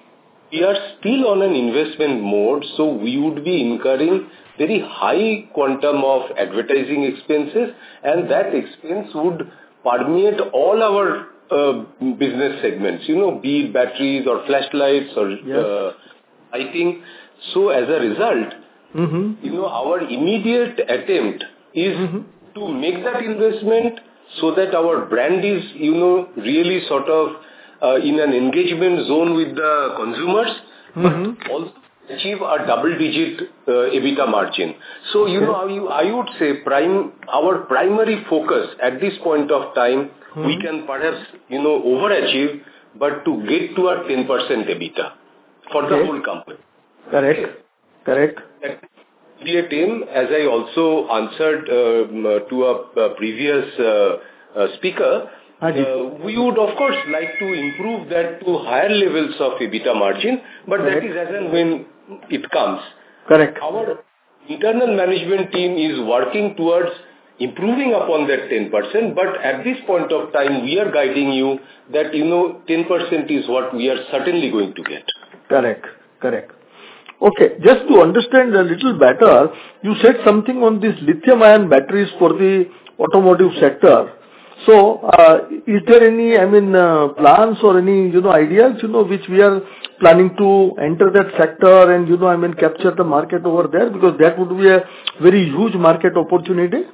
We are still on an investment mode, so we would be incurring very high quantum of advertising expenses, and that expense would permeate all our uh, business segments, you know, be it batteries or flashlights or yes. uh, lighting. So as a result, mm-hmm. you know, our immediate attempt is mm-hmm. to make that investment so that our brand is, you know, really sort of uh, in an engagement zone with the consumers, mm-hmm. but also achieve a double-digit uh, EBITDA margin. So, okay. you know, I, I would say prime our primary focus at this point of time, mm-hmm. we can perhaps, you know, overachieve, but to get to a ten percent EBITDA for okay. the whole company. Correct. Correct. Immediate aim, as I also answered uh, to a, a previous uh, uh, speaker, uh, we would of course like to improve that to higher levels of EBITDA margin, but correct. That is as and when it comes. Correct. Our internal management team is working towards improving upon that ten percent, but at this point of time, we are guiding you that, you know, ten percent is what we are certainly going to get. Correct. Correct. Okay, just to understand a little better, you said something on these lithium-ion batteries for the automotive sector. So, uh, is there any, I mean, uh, plans or any, you know, ideas, you know, which we are planning to enter that sector and, you know, I mean, capture the market over there? Because that would be a very huge market opportunity.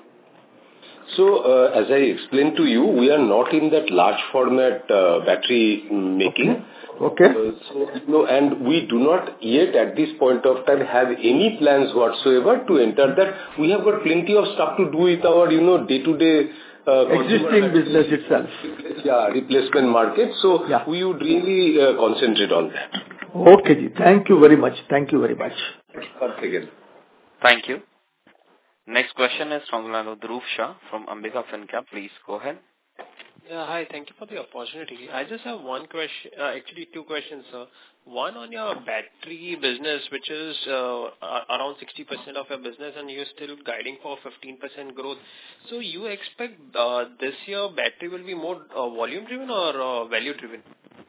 So, uh, as I explained to you, we are not in that large format uh, battery making. Okay. Okay. Uh, so, you know, and we do not yet at this point of time have any plans whatsoever to enter that. We have got plenty of stuff to do with our, you know, day-to-day uh, existing business itself. Yeah, replacement market. So, yeah. we would really uh, concentrate on that. Okay, ji. Thank you very much. Thank you very much. Once again. Thank you. Next question is from Dhruv Shah from Ambika Fincap. Please go ahead. Yeah, hi. Thank you for the opportunity. I just have one question, uh, actually two questions, sir. One on your battery business, which is uh, around sixty percent of your business, and you're still guiding for fifteen percent growth. So you expect uh, this year battery will be more uh, volume-driven or uh, value-driven?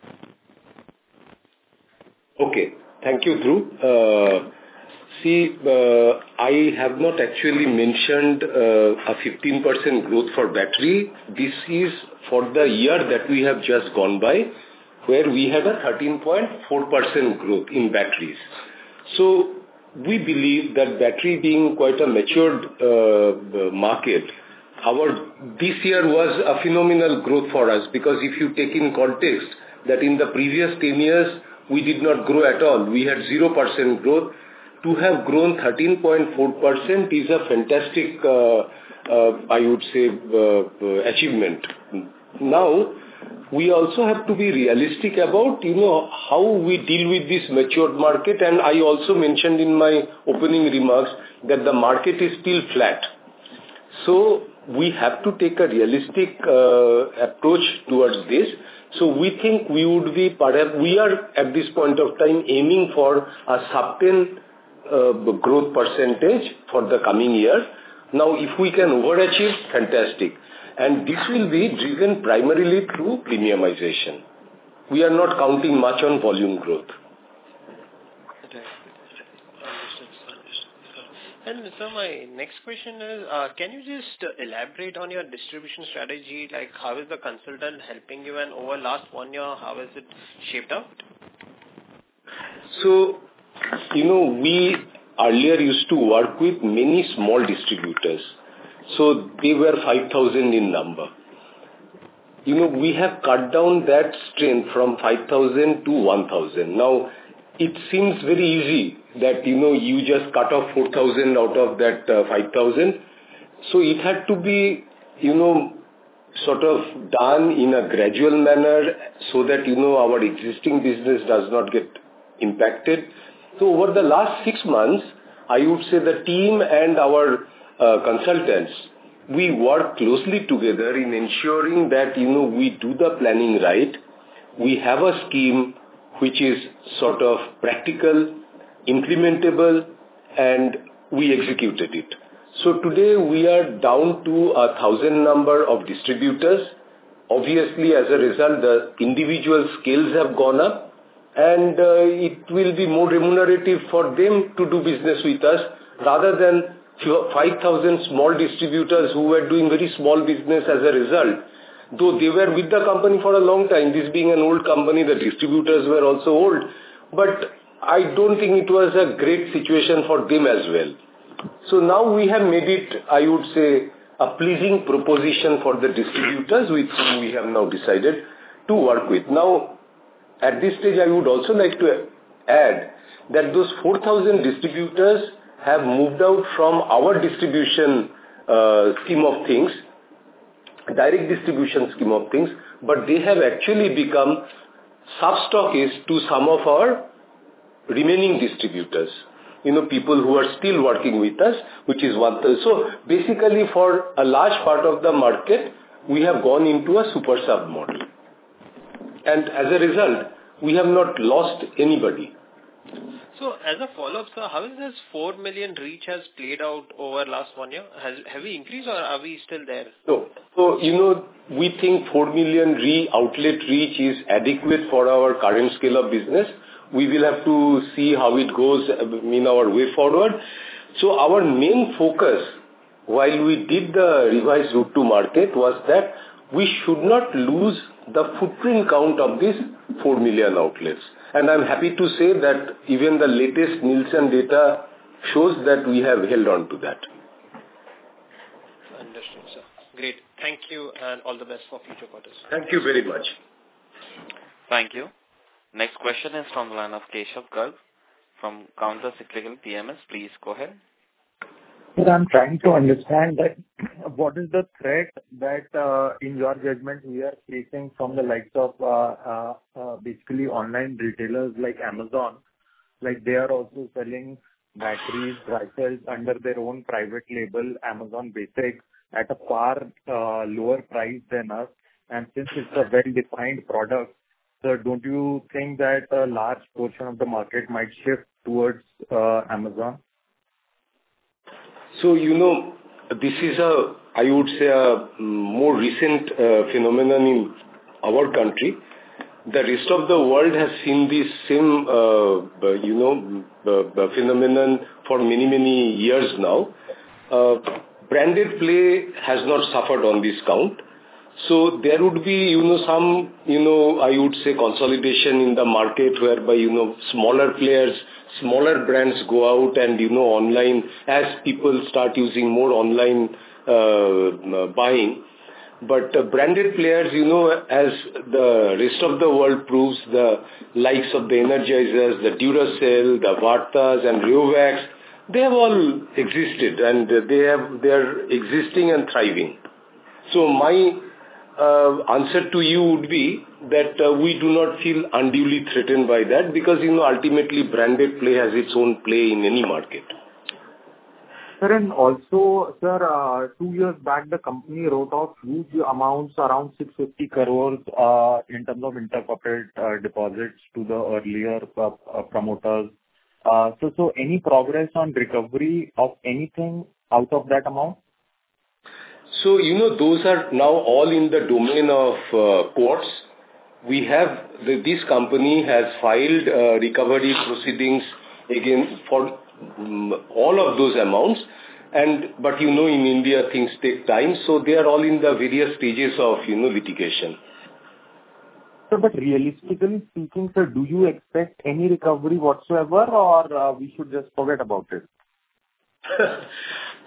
Okay. Thank you, Dhruv. Uh, See, uh, I have not actually mentioned uh, a fifteen percent growth for battery. This is for the year that we have just gone by, where we had a thirteen point four percent growth in batteries. So, we believe that battery being quite a matured uh, market, our this year was a phenomenal growth for us, because if you take in context that in the previous ten years, we did not grow at all. We had zero percent growth. To have grown thirteen point four percent is a fantastic, uh, uh, I would say, uh, uh, achievement. Now, we also have to be realistic about, you know, how we deal with this matured market. And I also mentioned in my opening remarks that the market is still flat. So, we have to take a realistic uh, approach towards this. So, we think we would be, perhaps, we are at this point of time aiming for a sub ten Uh, growth percentage for the coming year. Now, if we can overachieve, fantastic. And this will be driven primarily through premiumization. We are not counting much on volume growth. And so my next question is, uh, can you just uh, elaborate on your distribution strategy? Like, how is the consultant helping you, and over last one year, how has it shaped out? So, you know, we earlier used to work with many small distributors. so they were five thousand in number. You know, we have cut down that strength from five thousand to one thousand. Now, it seems very easy that, you know, you just cut off four thousand out of that uh, five thousand. So it had to be, you know, sort of done in a gradual manner so that, you know, our existing business does not get impacted. So over the last six months, I would say the team and our uh, consultants, we work closely together in ensuring that, you know, we do the planning right. We have a scheme which is sort of practical, implementable, and we executed it. So today we are down to a thousand number of distributors. Obviously, as a result, the individual scales have gone up, and uh, it will be more remunerative for them to do business with us rather than five thousand small distributors who were doing very small business as a result. Though they were with the company for a long time, this being an old company, the distributors were also old. But I don't think it was a great situation for them as well. So now we have made it, I would say, a pleasing proposition for the distributors with whom we have now decided to work with. Now, at this stage, I would also like to add that those four thousand distributors have moved out from our distribution uh, scheme of things, direct distribution scheme of things, but they have actually become sub-stockists to some of our remaining distributors. You know, people who are still working with us, which is one. So basically for a large part of the market, we have gone into a super sub model. And as a result, we have not lost anybody. So as a follow-up, sir, how is this four million reach has played out over last one year? Has, have we increased or are we still there? So, so you know, we think four million re outlet reach is adequate for our current scale of business. We will have to see how it goes in our way forward. So our main focus, while we did the revised route to market, was that we should not lose the footprint count of these four million outlets. And I'm happy to say that even the latest Nielsen data shows that we have held on to that. Understood, sir. Great. Thank you and all the best for future quarters. Thank you very much. Thank you. Next question is from the line of Keshav Garg from Counter Cyclical P M S. Please go ahead. I'm trying to understand that what is the threat that, uh, in your judgment, we are facing from the likes of uh, uh, uh, basically online retailers like Amazon. Like they are also selling batteries, rifles under their own private label, Amazon Basics, at a far uh, lower price than us. And since it's a well-defined product, so don't you think that a large portion of the market might shift towards uh, Amazon? So, you know, this is a, I would say, a more recent uh, phenomenon in our country. The rest of the world has seen this same, uh, you know, uh, phenomenon for many, many years now. Uh, branded play has not suffered on this count. So there would be, you know, some, you know, I would say consolidation in the market whereby, you know, smaller players, smaller brands go out and, you know, online, as people start using more online uh, buying. But uh, branded players, you know, as the rest of the world proves, the likes of the Energizers, the Duracell, the Vartas and Riovax, they have all existed and they have, they are existing and thriving. So my Uh, answer to you would be that uh, we do not feel unduly threatened by that because, you know, ultimately branded play has its own play in any market. Sir, and also, sir, uh, two years back, the company wrote off huge amounts, around six hundred fifty crores uh, in terms of intercorporate uh, deposits to the earlier uh, uh, promoters. Uh, so, so any progress on recovery of anything out of that amount? So, you know, those are now all in the domain of uh, courts. We have, the, this company has filed uh, recovery proceedings again for um, all of those amounts. And, but you know, in India things take time. So they are all in the various stages of, you know, litigation. So, but realistically speaking, sir, do you expect any recovery whatsoever or uh, we should just forget about it?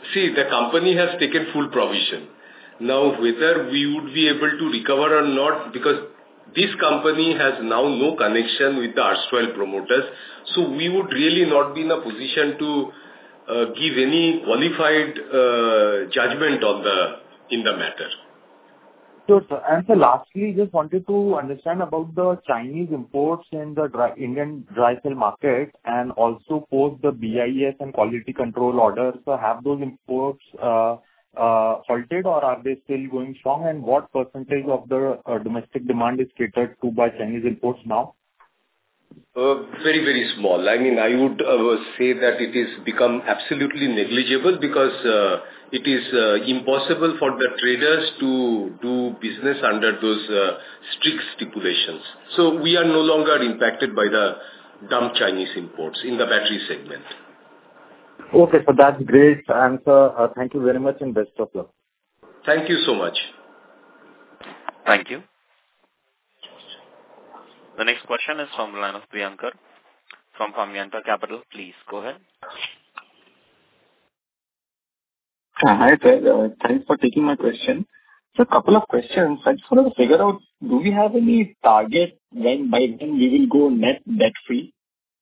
see, the company has taken full provision. Now, whether we would be able to recover or not, because this company has now no connection with the erstwhile promoters, so we would really not be in a position to uh, give any qualified uh, judgment on the in the matter. Sure, sir. And so lastly, just wanted to understand about the Chinese imports in the dry, Indian dry cell market and also post the B I S and quality control orders. So have those imports uh, uh, halted or are they still going strong? And what percentage of the uh, domestic demand is catered to by Chinese imports now? Uh, very, very small. I mean, I would uh, say that it is become absolutely negligible because uh, it is uh, impossible for the traders to do business under those uh, strict stipulations. So we are no longer impacted by the dumb Chinese imports in the battery segment. Okay, so that's great answer. Uh, thank you very much and best of luck. Thank you so much. Thank you. The next question is from the line of Priyankar from Pamyanta Capital. Please go ahead. Hi, sir. Uh, thanks for taking my question. So a couple of questions. I just wanted to figure out, do we have any target when by when we will go net debt free?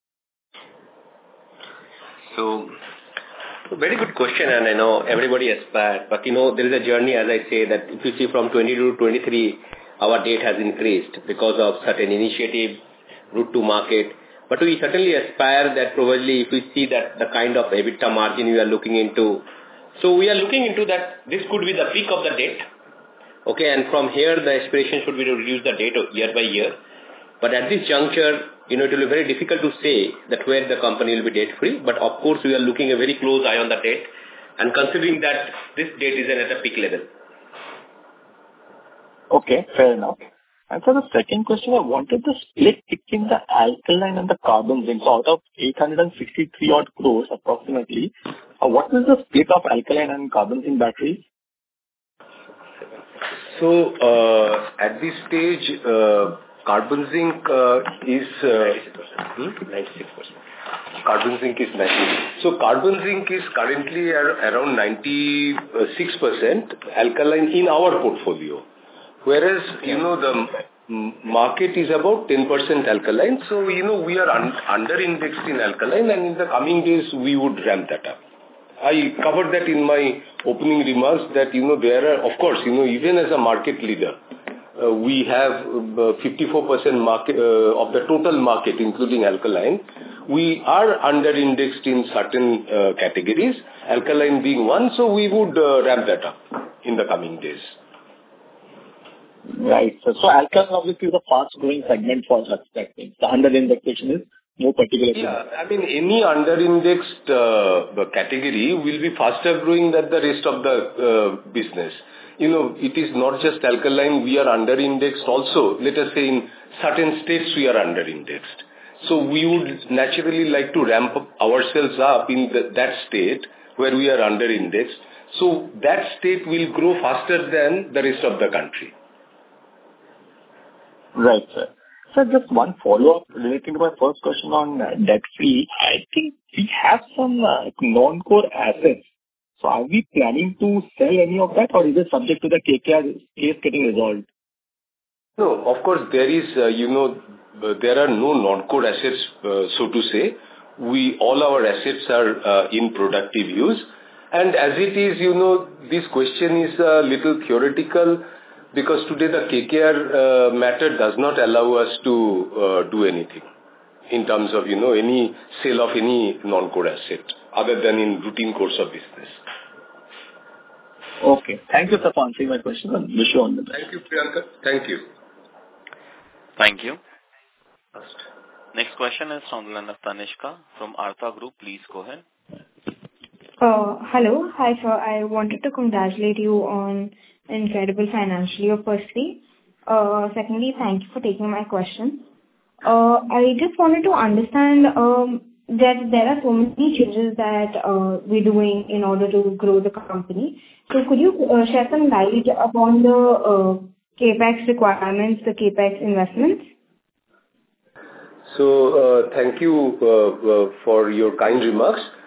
So, very good question, and I know everybody aspires, but you know, there is a journey, as I say, that if you see from twenty-two to twenty-three, our debt has increased because of certain initiative, route to market. But we certainly aspire that probably if we see that the kind of EBITDA margin we are looking into, so we are looking into that this could be the peak of the debt. Okay, and from here the aspiration should be to reduce the debt year by year. But at this juncture, you know, it will be very difficult to say that where the company will be debt free. But of course, we are looking a very close eye on the debt and considering that this debt is at a peak level. Okay, fair enough. And so the second question, I wanted the split between the alkaline and the carbon zinc. So out of eight hundred sixty-three odd crores approximately, uh, what is the split of alkaline and carbon zinc batteries? So uh, at this stage, uh, carbon zinc uh, is uh, ninety-six percent. Carbon zinc is ninety. So carbon zinc is currently around ninety-six percent alkaline in our portfolio. Whereas, you know, the market is about ten percent alkaline. So, you know, we are un- under-indexed in alkaline, and in the coming days, we would ramp that up. I covered that in my opening remarks that, you know, there are, of course, you know, even as a market leader, uh, we have uh, fifty-four percent market uh, of the total market, including alkaline. We are under-indexed in certain uh, categories, alkaline being one, so we would uh, ramp that up in the coming days. Right. So, so alkaline obviously is a fast-growing segment for such things. The under-indexation is more particular. Yeah, I mean, any under-indexed uh, category will be faster growing than the rest of the uh, business. You know, it is not just alkaline, we are under-indexed also. Let us say in certain states we are under-indexed. So we would naturally like to ramp up ourselves up in the, that state where we are under-indexed. So that state will grow faster than the rest of the country. Right, sir. Sir, just one follow-up relating to my first question on uh, debt-free. I think we have some uh, non-core assets. So are we planning to sell any of that, or is it subject to the K K R case getting resolved? No, of course, there is, uh, you know, uh, there are no non-core assets, uh, so to say. We, all our assets are uh, in productive use. And as it is, you know, this question is a little theoretical, because today the K K R uh, matter does not allow us to uh, do anything in terms of, you know, any sale of any non-core asset other than in routine course of business. Okay. Thank you, sir, for answering my question and wish you all the best. Thank you, Priyanka. Thank you. Thank you. Next question is from the line of Tanishka from Artha Group. Please go ahead. Uh, hello. Hi, sir. I wanted to congratulate you on incredible financial year, firstly. Uh, secondly, thank you for taking my question. Uh, I just wanted to understand um, that there are so many changes that uh, we're doing in order to grow the company. So could you uh, shed some light upon the uh, CAPEX requirements, the CAPEX investments? So, uh, thank you uh, uh, for your kind remarks.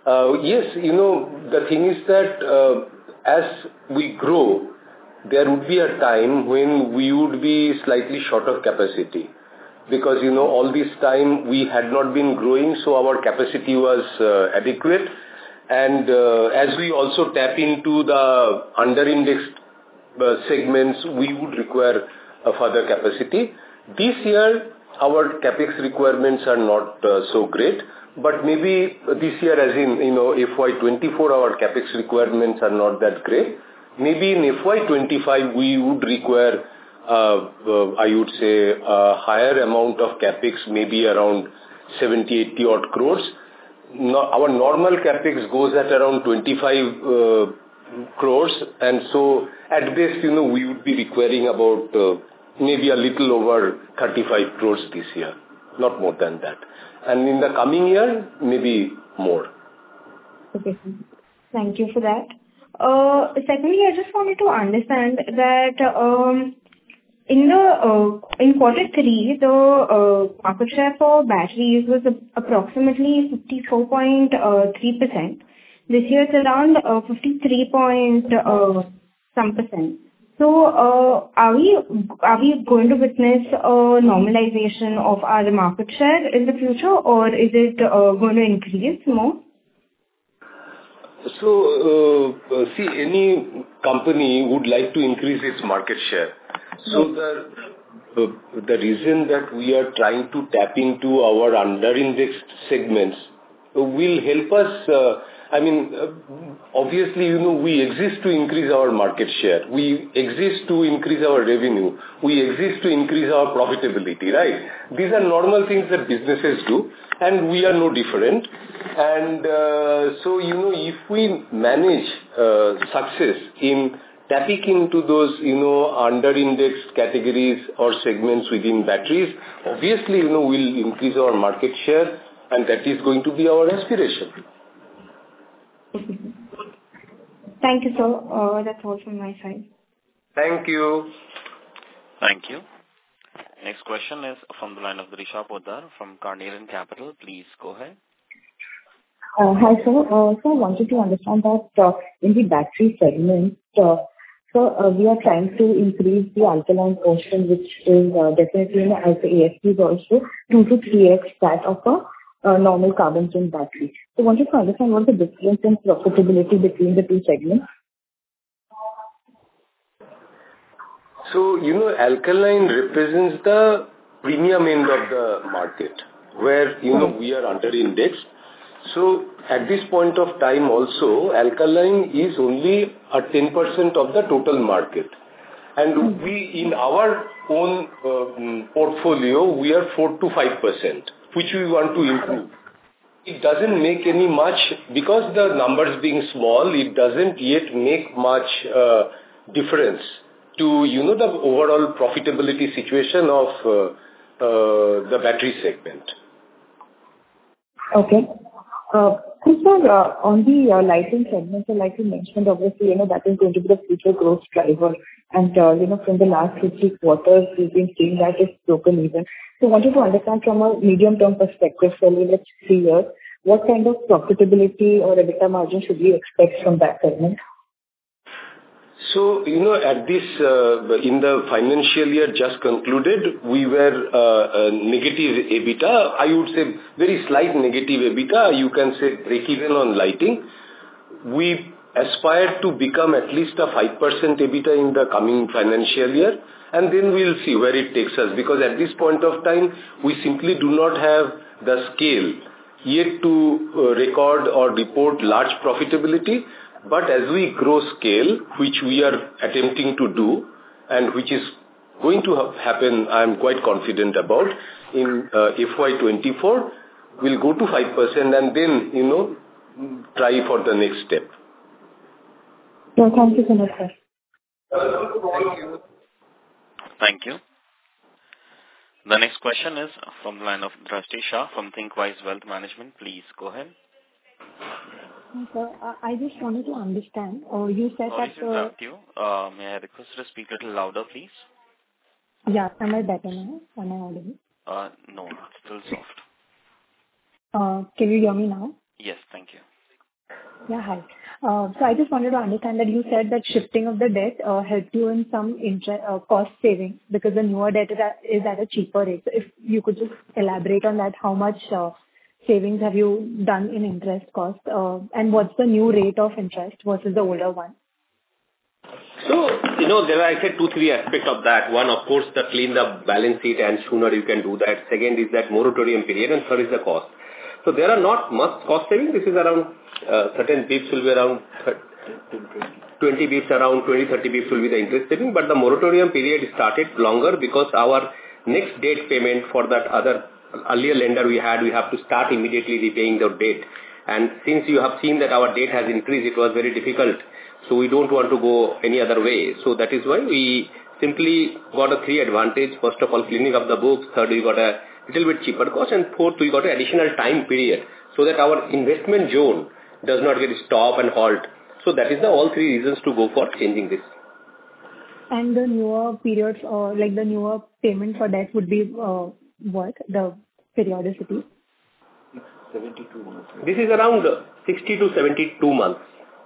Uh, yes, you know, the thing is that uh, as we grow, there would be a time when we would be slightly short of capacity. Because, you know, all this time we had not been growing, so our capacity was uh, adequate. And uh, as we also tap into the under-indexed uh, segments, we would require a further capacity. This year, our capex requirements are not uh, so great, but maybe this year, as in, you know, F Y twenty-four, our capex requirements are not that great. Maybe in F Y twenty-five, we would require Uh, uh, I would say a higher amount of capex, maybe around seventy, eighty odd crores. No, our normal capex goes at around twenty-five uh, crores, and so at best, you know, we would be requiring about uh, maybe a little over thirty-five crores this year, not more than that. And in the coming year, maybe more. Okay, thank you for that. Uh, secondly, I just wanted to understand that um, In the uh, in quarter three, the uh, market share for batteries was approximately fifty-four point three percent. This year it's around uh, fifty-three point some percent. So, uh, are we are we going to witness a normalization of our market share in the future, or is it uh, going to increase more? So, uh, see, any company would like to increase its market share. So the uh, the reason that we are trying to tap into our under-indexed segments will help us. Uh, I mean, uh, obviously, you know, we exist to increase our market share. We exist to increase our revenue. We exist to increase our profitability, right? These are normal things that businesses do, and we are no different. And uh, so, you know, if we manage uh, success in tapping into those, you know, under-indexed categories or segments within batteries, obviously, you know, we'll increase our market share, and that is going to be our aspiration. Thank you, sir. Uh, that's all from my side. Thank you. Thank you. Next question is from the line of Drisha Poddar from Carnelian Capital. Please go ahead. Uh, hi, sir. Uh, so I wanted to understand that uh, in the battery segment, uh, so uh, we are trying to increase the alkaline portion, which is uh, definitely, you know, as the A S P is also two to three x that of a uh, normal carbon tin battery. So I wanted to understand what the difference in profitability between the two segments. So, you know, alkaline represents the premium end of the market, where, you know, we are under-indexed. So, at this point of time also, alkaline is only a ten percent of the total market. And we, in our own uh, portfolio, we are four to five percent, which we want to improve. It doesn't make any much, because the numbers being small, it doesn't yet make much uh, difference to, you know, the overall profitability situation of uh, uh, the battery segment. Okay. Uh, so, sir, uh, on the uh, lighting segment, so like you mentioned, obviously, you know, that is going to be the future growth driver. And, uh, you know, from the last two, three quarters, we've been seeing that it's broken even. So I wanted to understand from a medium-term perspective, so let's see here, what kind of profitability or EBITDA margin should we expect from that segment? So, you know, at this, uh, in the financial year just concluded, we were uh, a negative EBITDA. I would say very slight negative EBITDA. You can say break even on lighting. We aspire to become at least a five percent EBITDA in the coming financial year, and then we'll see where it takes us. Because at this point of time, we simply do not have the scale yet to uh, record or report large profitability. But as we grow scale, which we are attempting to do, and which is going to ha- happen, I am quite confident about, in uh, F Y twenty-four, we'll go to five percent and then, you know, try for the next step. Yeah, thank you so much, sir. Thank you. Thank you. The next question is from the line of Drashti Shah from ThinkWise Wealth Management. Please go ahead. Sir, uh, I just wanted to understand. Uh, you said Sorry that. to interrupt you. Uh, may I request you to speak a little louder, please? Yeah, am I better now? Am I audible? Uh, no, it's still soft. Uh, can you hear me now? Yes, thank you. Yeah, hi. Uh, So I just wanted to understand that you said that shifting of the debt uh, helped you in some inter- uh, cost savings because the newer debt is at is at a cheaper rate. So if you could just elaborate on that, how much uh, savings have you done in interest cost? uh, And what's the new rate of interest versus the older one? So, you know, there are, I said, two, three aspects of that. One, of course, the clean the balance sheet and sooner you can do that. Second is that moratorium period, and third is the cost. So there are not much cost saving. This is around, uh, certain bips will be around twenty bips, around twenty, thirty bips will be the interest saving, but the moratorium period started longer because our next date payment for that other earlier lender we had, we have to start immediately repaying the debt. And since you have seen that our debt has increased, it was very difficult. So we don't want to go any other way. So that is why we simply got a three advantage. First of all, cleaning up the books. Third, we got a little bit cheaper cost. And fourth, we got an additional time period so that our investment zone does not get stop and halt. So that is the all three reasons to go for changing this. And the newer periods, or like the newer payment for that would be uh, what? The periodicity? seventy-two months. This is around sixty to seventy-two months.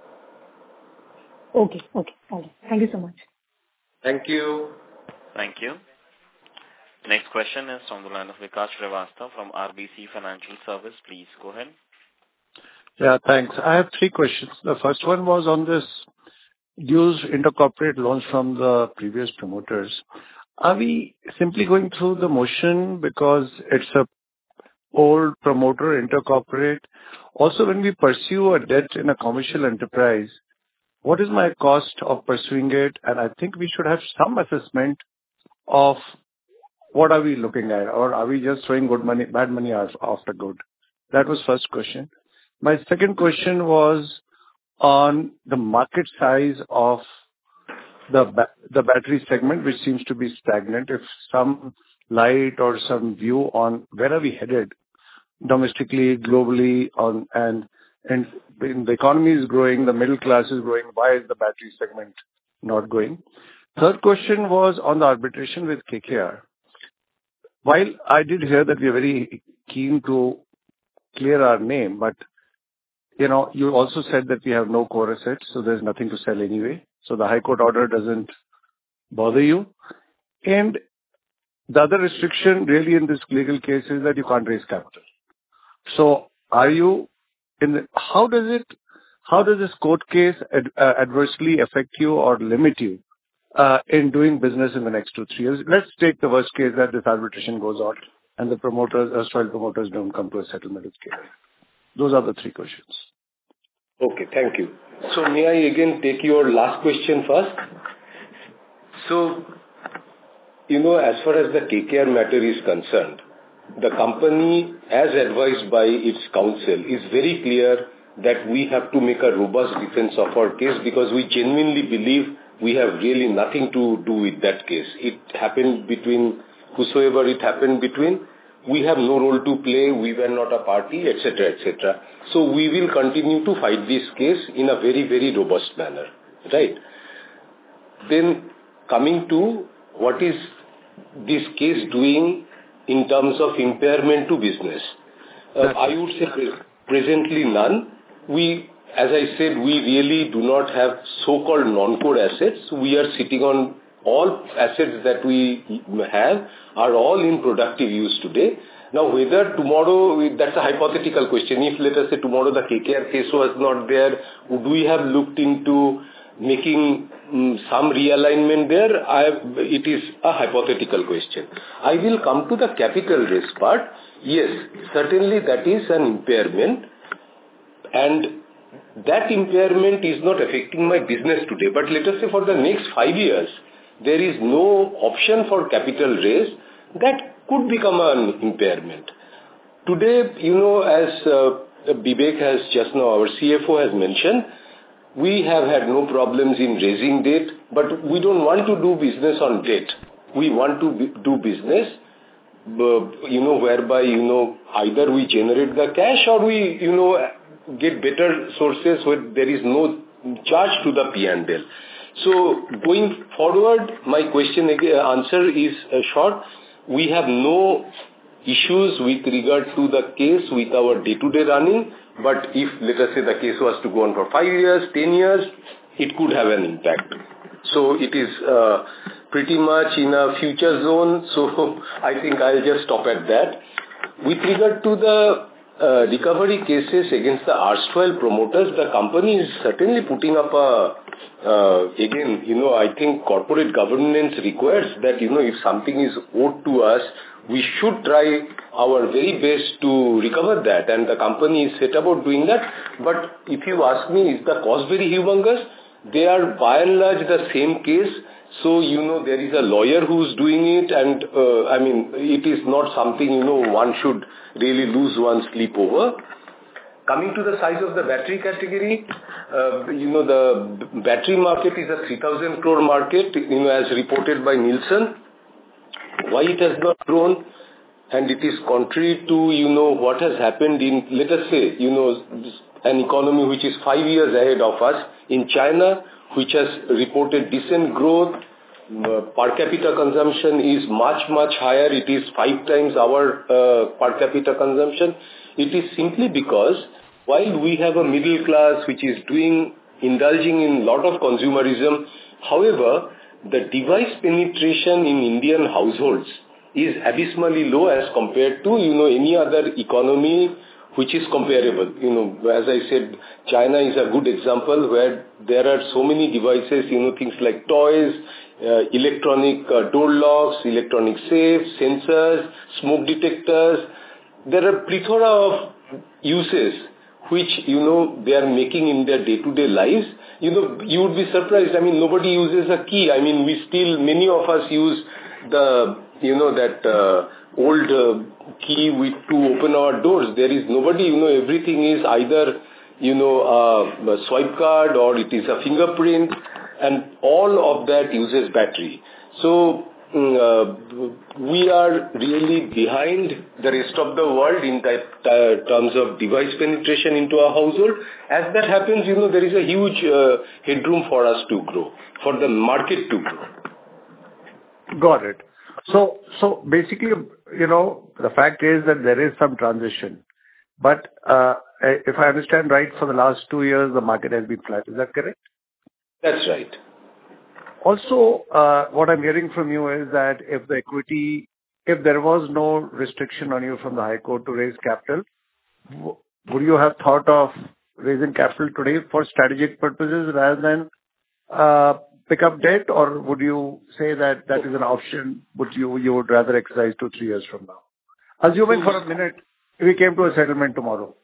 Okay, okay. Okay. Thank you so much. Thank you. Thank you. Next question is from the line of Vikas Srivastava from R B C Financial Service. Please go ahead. Yeah, thanks. I have three questions. The first one was on this used intercorporate loans from the previous promoters. Are we simply going through the motion because it's a old promoter intercorporate? Also, when we pursue a debt in a commercial enterprise, what is my cost of pursuing it? And I think we should have some assessment of what are we looking at, or are we just throwing good money, bad money after good? That was first question. My second question was on the market size of the ba- the battery segment, which seems to be stagnant. If some light or some view on where are we headed domestically, globally, on and and the economy is growing, the middle class is growing, why is the battery segment not growing? Third question was on the arbitration with K K R. While I did hear that we are very keen to clear our name, but you know, you also said that we have no core assets, so there's nothing to sell anyway. So the High Court order doesn't bother you. And the other restriction really in this legal case is that you can't raise capital. So are you in the, how does it, how does this court case ad, uh, adversely affect you or limit you uh, in doing business in the next two, three years? Let's take the worst case that this arbitration goes on and the promoters, erstwhile promoters don't come to a settlement with K K R. Those are the three questions. Okay, thank you. So may I again take your last question first? So, you know, as far as the K K R matter is concerned, the company, as advised by its counsel, is very clear that we have to make a robust defense of our case because we genuinely believe we have really nothing to do with that case. It happened between whosoever it happened between. We have no role to play, we were not a party, et cetera, et cetera. So we will continue to fight this case in a very, very robust manner, right? Then coming to what is this case doing in terms of impairment to business. Uh, I would say pre- presently none. We, as I said, we really do not have so-called non-core assets. We are sitting on all assets that we have are all in productive use today. Now, whether tomorrow, that's a hypothetical question. If, let us say, tomorrow the K K R case was not there, would we have looked into making um, some realignment there? I have, it is a hypothetical question. I will come to the capital raise part. Yes, certainly that is an impairment. And that impairment is not affecting my business today. But let us say for the next five years, there is no option for capital raise, that could become an impairment. Today, you know, as uh, Vivek has just now, our C F O has mentioned, we have had no problems in raising debt, but we don't want to do business on debt. We want to be, do business, uh, you know, whereby, you know, either we generate the cash or we, you know, get better sources where there is no charge to the P and L. So going forward, my question again, answer is uh, short. We have no issues with regard to the case with our day-to-day running. But if, let us say, the case was to go on for five years, ten years, it could have an impact. So it is uh, pretty much in a future zone. So I think I'll just stop at that. With regard to the uh, recovery cases against the erstwhile promoters, the company is certainly putting up a, uh, again, you know, I think corporate governance requires that, you know, if something is owed to us, we should try our very best to recover that, and the company is set about doing that. But if you ask me, is the cost very humongous? They are by and large the same case. So, you know, there is a lawyer who's doing it, and uh, I mean, it is not something, you know, one should really lose one's sleep over. Coming to the size of the battery category, uh, you know, the battery market is a three thousand crore market, you know, as reported by Nielsen. Why it has not grown? And it is contrary to, you know, what has happened in, let us say, you know, an economy which is five years ahead of us in China, which has reported decent growth. Uh, per capita consumption is much, much higher. It is five times our uh, per capita consumption. It is simply because while we have a middle class which is doing, indulging in lot of consumerism, however, the device penetration in Indian households is abysmally low as compared to, you know, any other economy which is comparable. You know, as I said, China is a good example where there are so many devices, you know, things like toys, uh, electronic uh, door locks, electronic safes, sensors, smoke detectors. There are plethora of uses which, you know, they are making in their day-to-day lives. You know, you would be surprised. I mean, nobody uses a key. I mean, we still, many of us use the, you know, that uh, old uh, key with to open our doors. There is nobody, you know, everything is either, you know, uh, a swipe card or it is a fingerprint, and all of that uses battery. So, uh, we are really behind the rest of the world in that uh, terms of device penetration into our household. As that happens, you know, there is a huge uh, headroom for us to grow, for the market to grow. Got it. So, so basically, you know, the fact is that there is some transition. But uh, if I understand right, for the last two years, the market has been flat. Is that correct? That's right. Also, uh, what I'm hearing from you is that if the equity, if there was no restriction on you from the High Court to raise capital, w- would you have thought of raising capital today for strategic purposes rather than uh, pick up debt, or would you say that that is an option which you you would rather exercise two, three years from now? Assuming for a minute we came to a settlement tomorrow,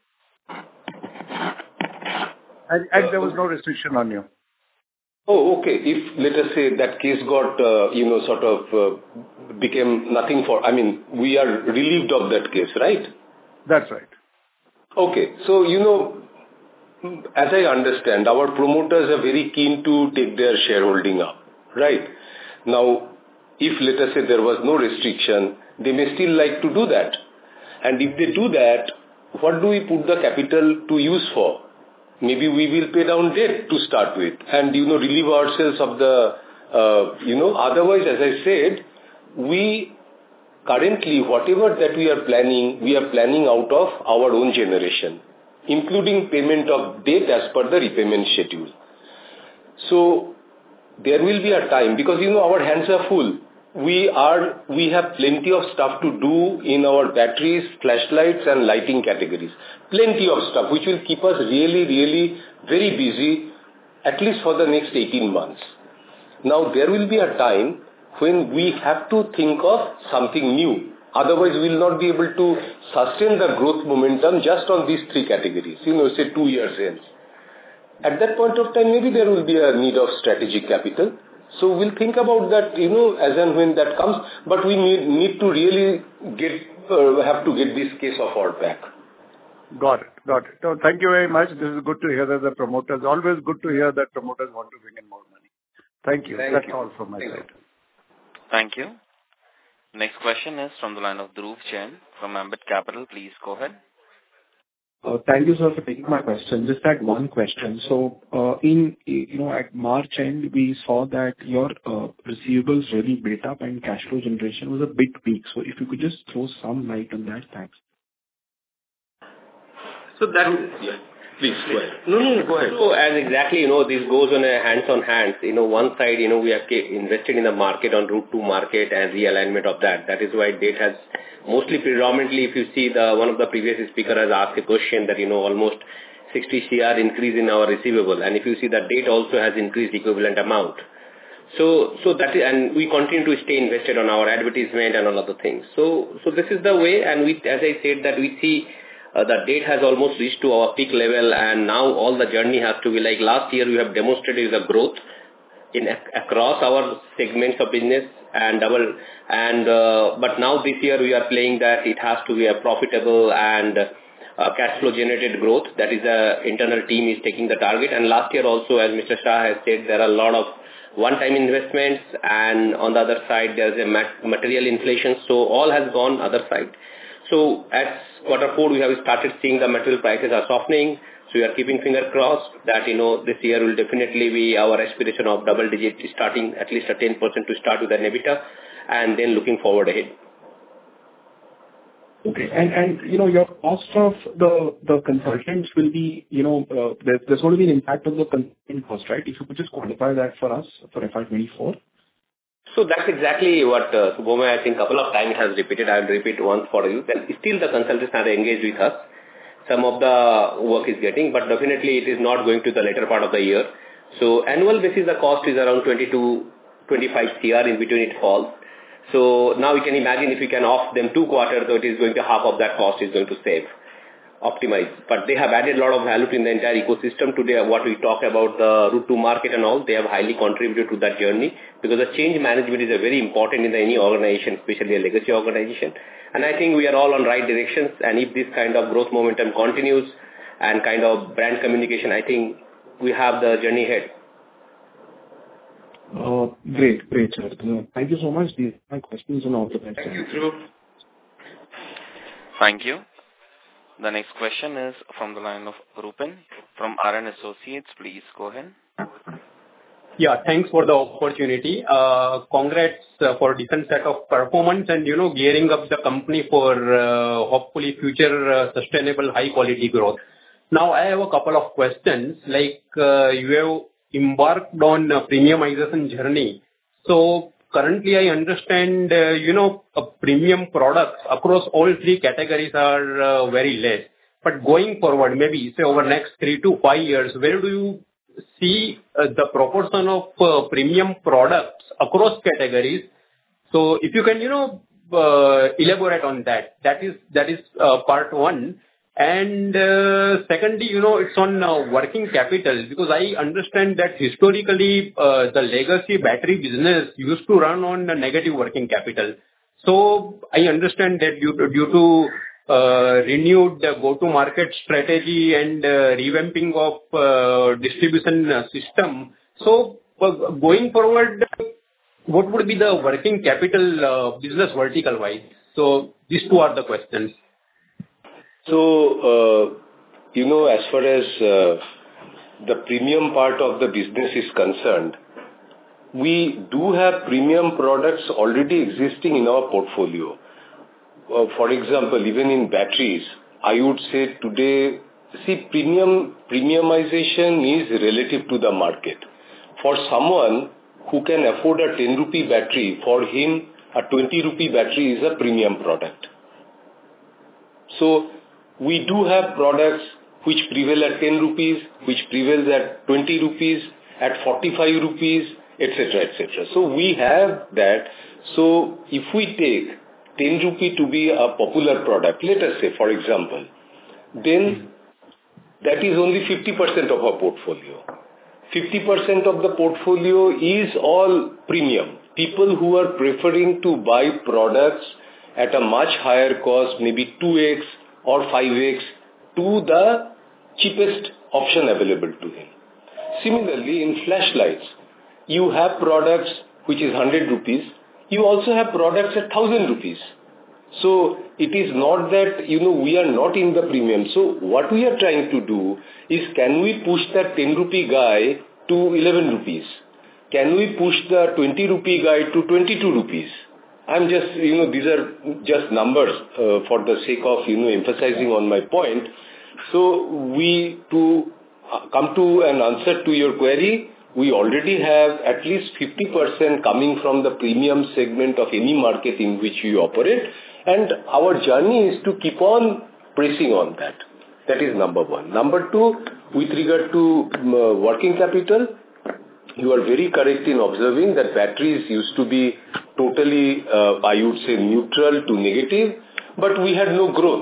and, and there was no restriction on you. Oh, okay. If, let us say, that case got, uh, you know, sort of uh, became nothing for, I mean, we are relieved of that case, right? That's right. Okay. So, you know, as I understand, our promoters are very keen to take their shareholding up, right? Now, if, let us say, there was no restriction, they may still like to do that. And if they do that, what do we put the capital to use for? Maybe we will pay down debt to start with and, you know, relieve ourselves of the, uh, you know, otherwise, as I said, we currently, whatever that we are planning, we are planning out of our own generation, including payment of debt as per the repayment schedule. So, there will be a time, because, you know, our hands are full. We are, we have plenty of stuff to do in our batteries, flashlights and lighting categories. Plenty of stuff which will keep us really, really very busy, at least for the next eighteen months. Now, there will be a time when we have to think of something new. Otherwise, we will not be able to sustain the growth momentum just on these three categories, you know, say two years hence. At that point of time, maybe there will be a need of strategic capital. So we'll think about that, you know, as and when that comes. But we need, need to really get, uh, have to get this case off our back. Got it. Got it. So thank you very much. This is good to hear that the promoters, always good to hear that promoters want to bring in more money. Thank you. Thank That's you. all from my Thank side. you. Thank you. Next question is from the line of Dhruv Jain from Ambit Capital. Please go ahead. Uh, Thank you, sir, for taking my question. Just that one question. So, uh, in, you know, at March end, we saw that your uh, receivables really built up and cash flow generation was a bit weak. So if you could just throw some light on that. Thanks. So that, yeah, please go ahead. No, no, no, go ahead. So as exactly, you know, this goes on a hands on hands. You know, one side, you know, we have invested in the market on route to market and realignment of that. That is why debt has mostly predominantly, if you see the one of the previous speaker has asked a question that, you know, almost sixty crore increase in our receivable. And if you see that debt also has increased equivalent amount. So, so that is, and we continue to stay invested on our advertisement and on other things. So, so this is the way. And we, as I said, that we see Uh, the debt has almost reached to our peak level, and now all the journey has to be like last year we have demonstrated the growth in across our segments of business and double and uh, but now this year we are playing that it has to be a profitable and uh, cash flow generated growth. That is a internal team is taking the target. And last year also, as Mister Shah has said, there are a lot of one-time investments, and on the other side there is a mat- material inflation. So all has gone other side. So at quarter four, we have started seeing the material prices are softening. So we are keeping finger crossed that, you know, this year will definitely be our aspiration of double digit, starting at least a ten percent to start with an EBITDA, and then looking forward ahead. Okay. And, and you know, your cost of the the consultants will be, you know, uh, there's, there's going to be an impact on the consultant cost, right? If you could just quantify that for us for F Y twenty-four. So that's exactly what uh, Subhomay, I think, a couple of times has repeated. I will repeat once for you. That still the consultants are engaged with us. Some of the work is getting, but definitely it is not going to the later part of the year. So annual basis, the cost is around twenty to twenty-five crore, in between it falls. So now you can imagine if you can off them two quarters, so it is going to half of that cost is going to save, optimize. But they have added a lot of value in the entire ecosystem. Today, what we talk about the route to market and all, they have highly contributed to that journey, because the change management is a very important in the, any organization, especially a legacy organization. And I think we are all on right directions. And if this kind of growth momentum continues and kind of brand communication, I think we have the journey ahead. Uh, great, great, sir. Uh, thank you so much. These are my questions and all the best. Thank you, Dhruv. Thank you. The next question is from the line of Rupin from R N Associates. Please go ahead. Yeah, thanks for the opportunity. Uh, congrats uh, for a decent set of performance and, you know, gearing up the company for uh, hopefully future uh, sustainable high quality growth. Now, I have a couple of questions. Like, uh, you have embarked on a premiumization journey. So, currently I understand, uh, you know, uh, premium products across all three categories are uh, very less. But going forward, maybe say over next three to five years, where do you see uh, the proportion of uh, premium products across categories? So if you can, you know, uh, elaborate on that. That is that is uh, part one. And uh, secondly, you know, it's on uh, working capital, because I understand that historically uh, the legacy battery business used to run on a negative working capital. So I understand that due to, due to uh, renewed uh, go-to-market strategy and uh, revamping of uh, distribution uh, system. So uh, going forward, what would be the working capital uh, business vertical-wise? So these two are the questions. So, uh, you know, as far as uh, the premium part of the business is concerned, we do have premium products already existing in our portfolio. Uh, for example, even in batteries, I would say today, see, premium premiumization is relative to the market. For someone who can afford a ten rupee battery, for him, a twenty rupee battery is a premium product. So, we do have products which prevail at ten rupees, which prevails at twenty rupees, at forty-five rupees, et cetera, et cetera. So we have that. So if we take ten rupee to be a popular product, let us say, for example, then that is only fifty percent of our portfolio. fifty percent of the portfolio is all premium. People who are preferring to buy products at a much higher cost, maybe two x or five x to the cheapest option available to him. Similarly, in flashlights, you have products which is one hundred rupees. You also have products at one thousand rupees. So it is not that, you know, we are not in the premium. So what we are trying to do is, can we push that ten rupee guy to eleven rupees? Can we push the twenty rupee guy to twenty-two rupees? I'm just, you know, these are just numbers uh, for the sake of, you know, emphasizing on my point. So we, to uh, come to an answer to your query, we already have at least fifty percent coming from the premium segment of any market in which we operate. And our journey is to keep on pressing on that. That is number one. Number two, with regard to um, uh, working capital, you are very correct in observing that batteries used to be totally, uh, I would say, neutral to negative, but we had no growth.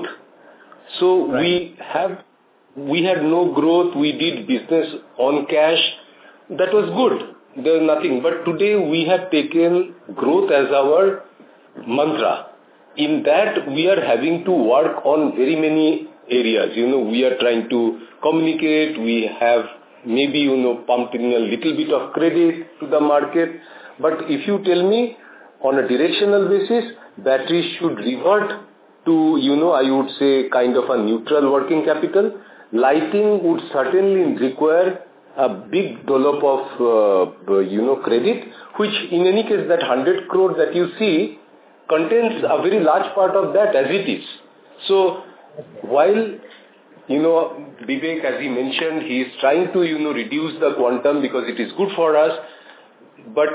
So right. we have, we had no growth. We did business on cash. That was good. There was nothing. But today we have taken growth as our mantra. In that, we are having to work on very many areas. You know, we are trying to communicate. We have maybe, you know, pumped in a little bit of credit to the market. But if you tell me, on a directional basis, batteries should revert to, you know, I would say kind of a neutral working capital. Lighting would certainly require a big dollop of, uh, you know, credit, which in any case that one hundred crore that you see contains a very large part of that as it is. So while, you know, Vivek, as he mentioned, he is trying to, you know, reduce the quantum because it is good for us. But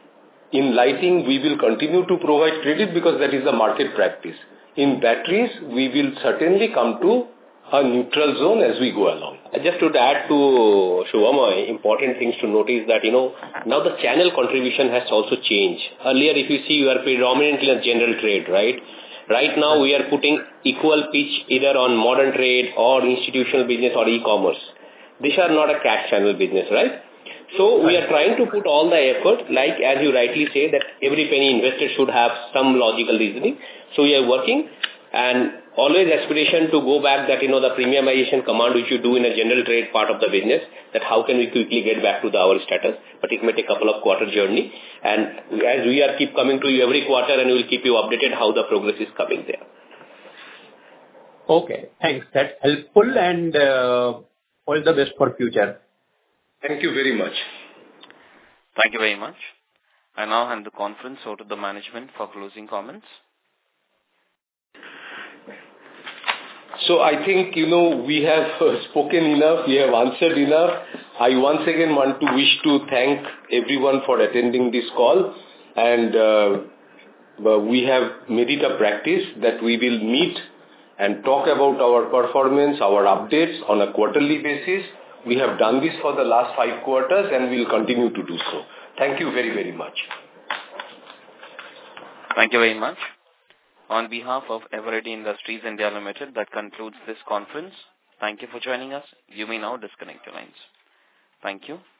in lighting, we will continue to provide credit because that is the market practice. In batteries, we will certainly come to a neutral zone as we go along. Just to add to Shubham, important things to notice that, you know, now the channel contribution has also changed. Earlier, if you see, you are predominantly a general trade, right? Right now, we are putting equal pitch either on modern trade or institutional business or e-commerce. These are not a cash channel business, right? So we are trying to put all the effort, like as you rightly say, that every penny invested should have some logical reasoning. So we are working, and always aspiration to go back that, you know, the premiumization command which you do in a general trade part of the business, that how can we quickly get back to the our status, but it may take a couple of quarter journey. And as we are keep coming to you every quarter, and we will keep you updated how the progress is coming there. Okay, thanks. That's helpful, and uh, all the best for future. Thank you very much. Thank you very much. I now hand the conference over to the management for closing comments. So I think, you know, we have uh, spoken enough, we have answered enough. I once again want to wish to thank everyone for attending this call, and uh, we have made it a practice that we will meet and talk about our performance, our updates on a quarterly basis. We have done this for the last five quarters and we will continue to do so. Thank you very, very much. Thank you very much. On behalf of Eveready Industries India Limited, that concludes this conference. Thank you for joining us. You may now disconnect your lines. Thank you.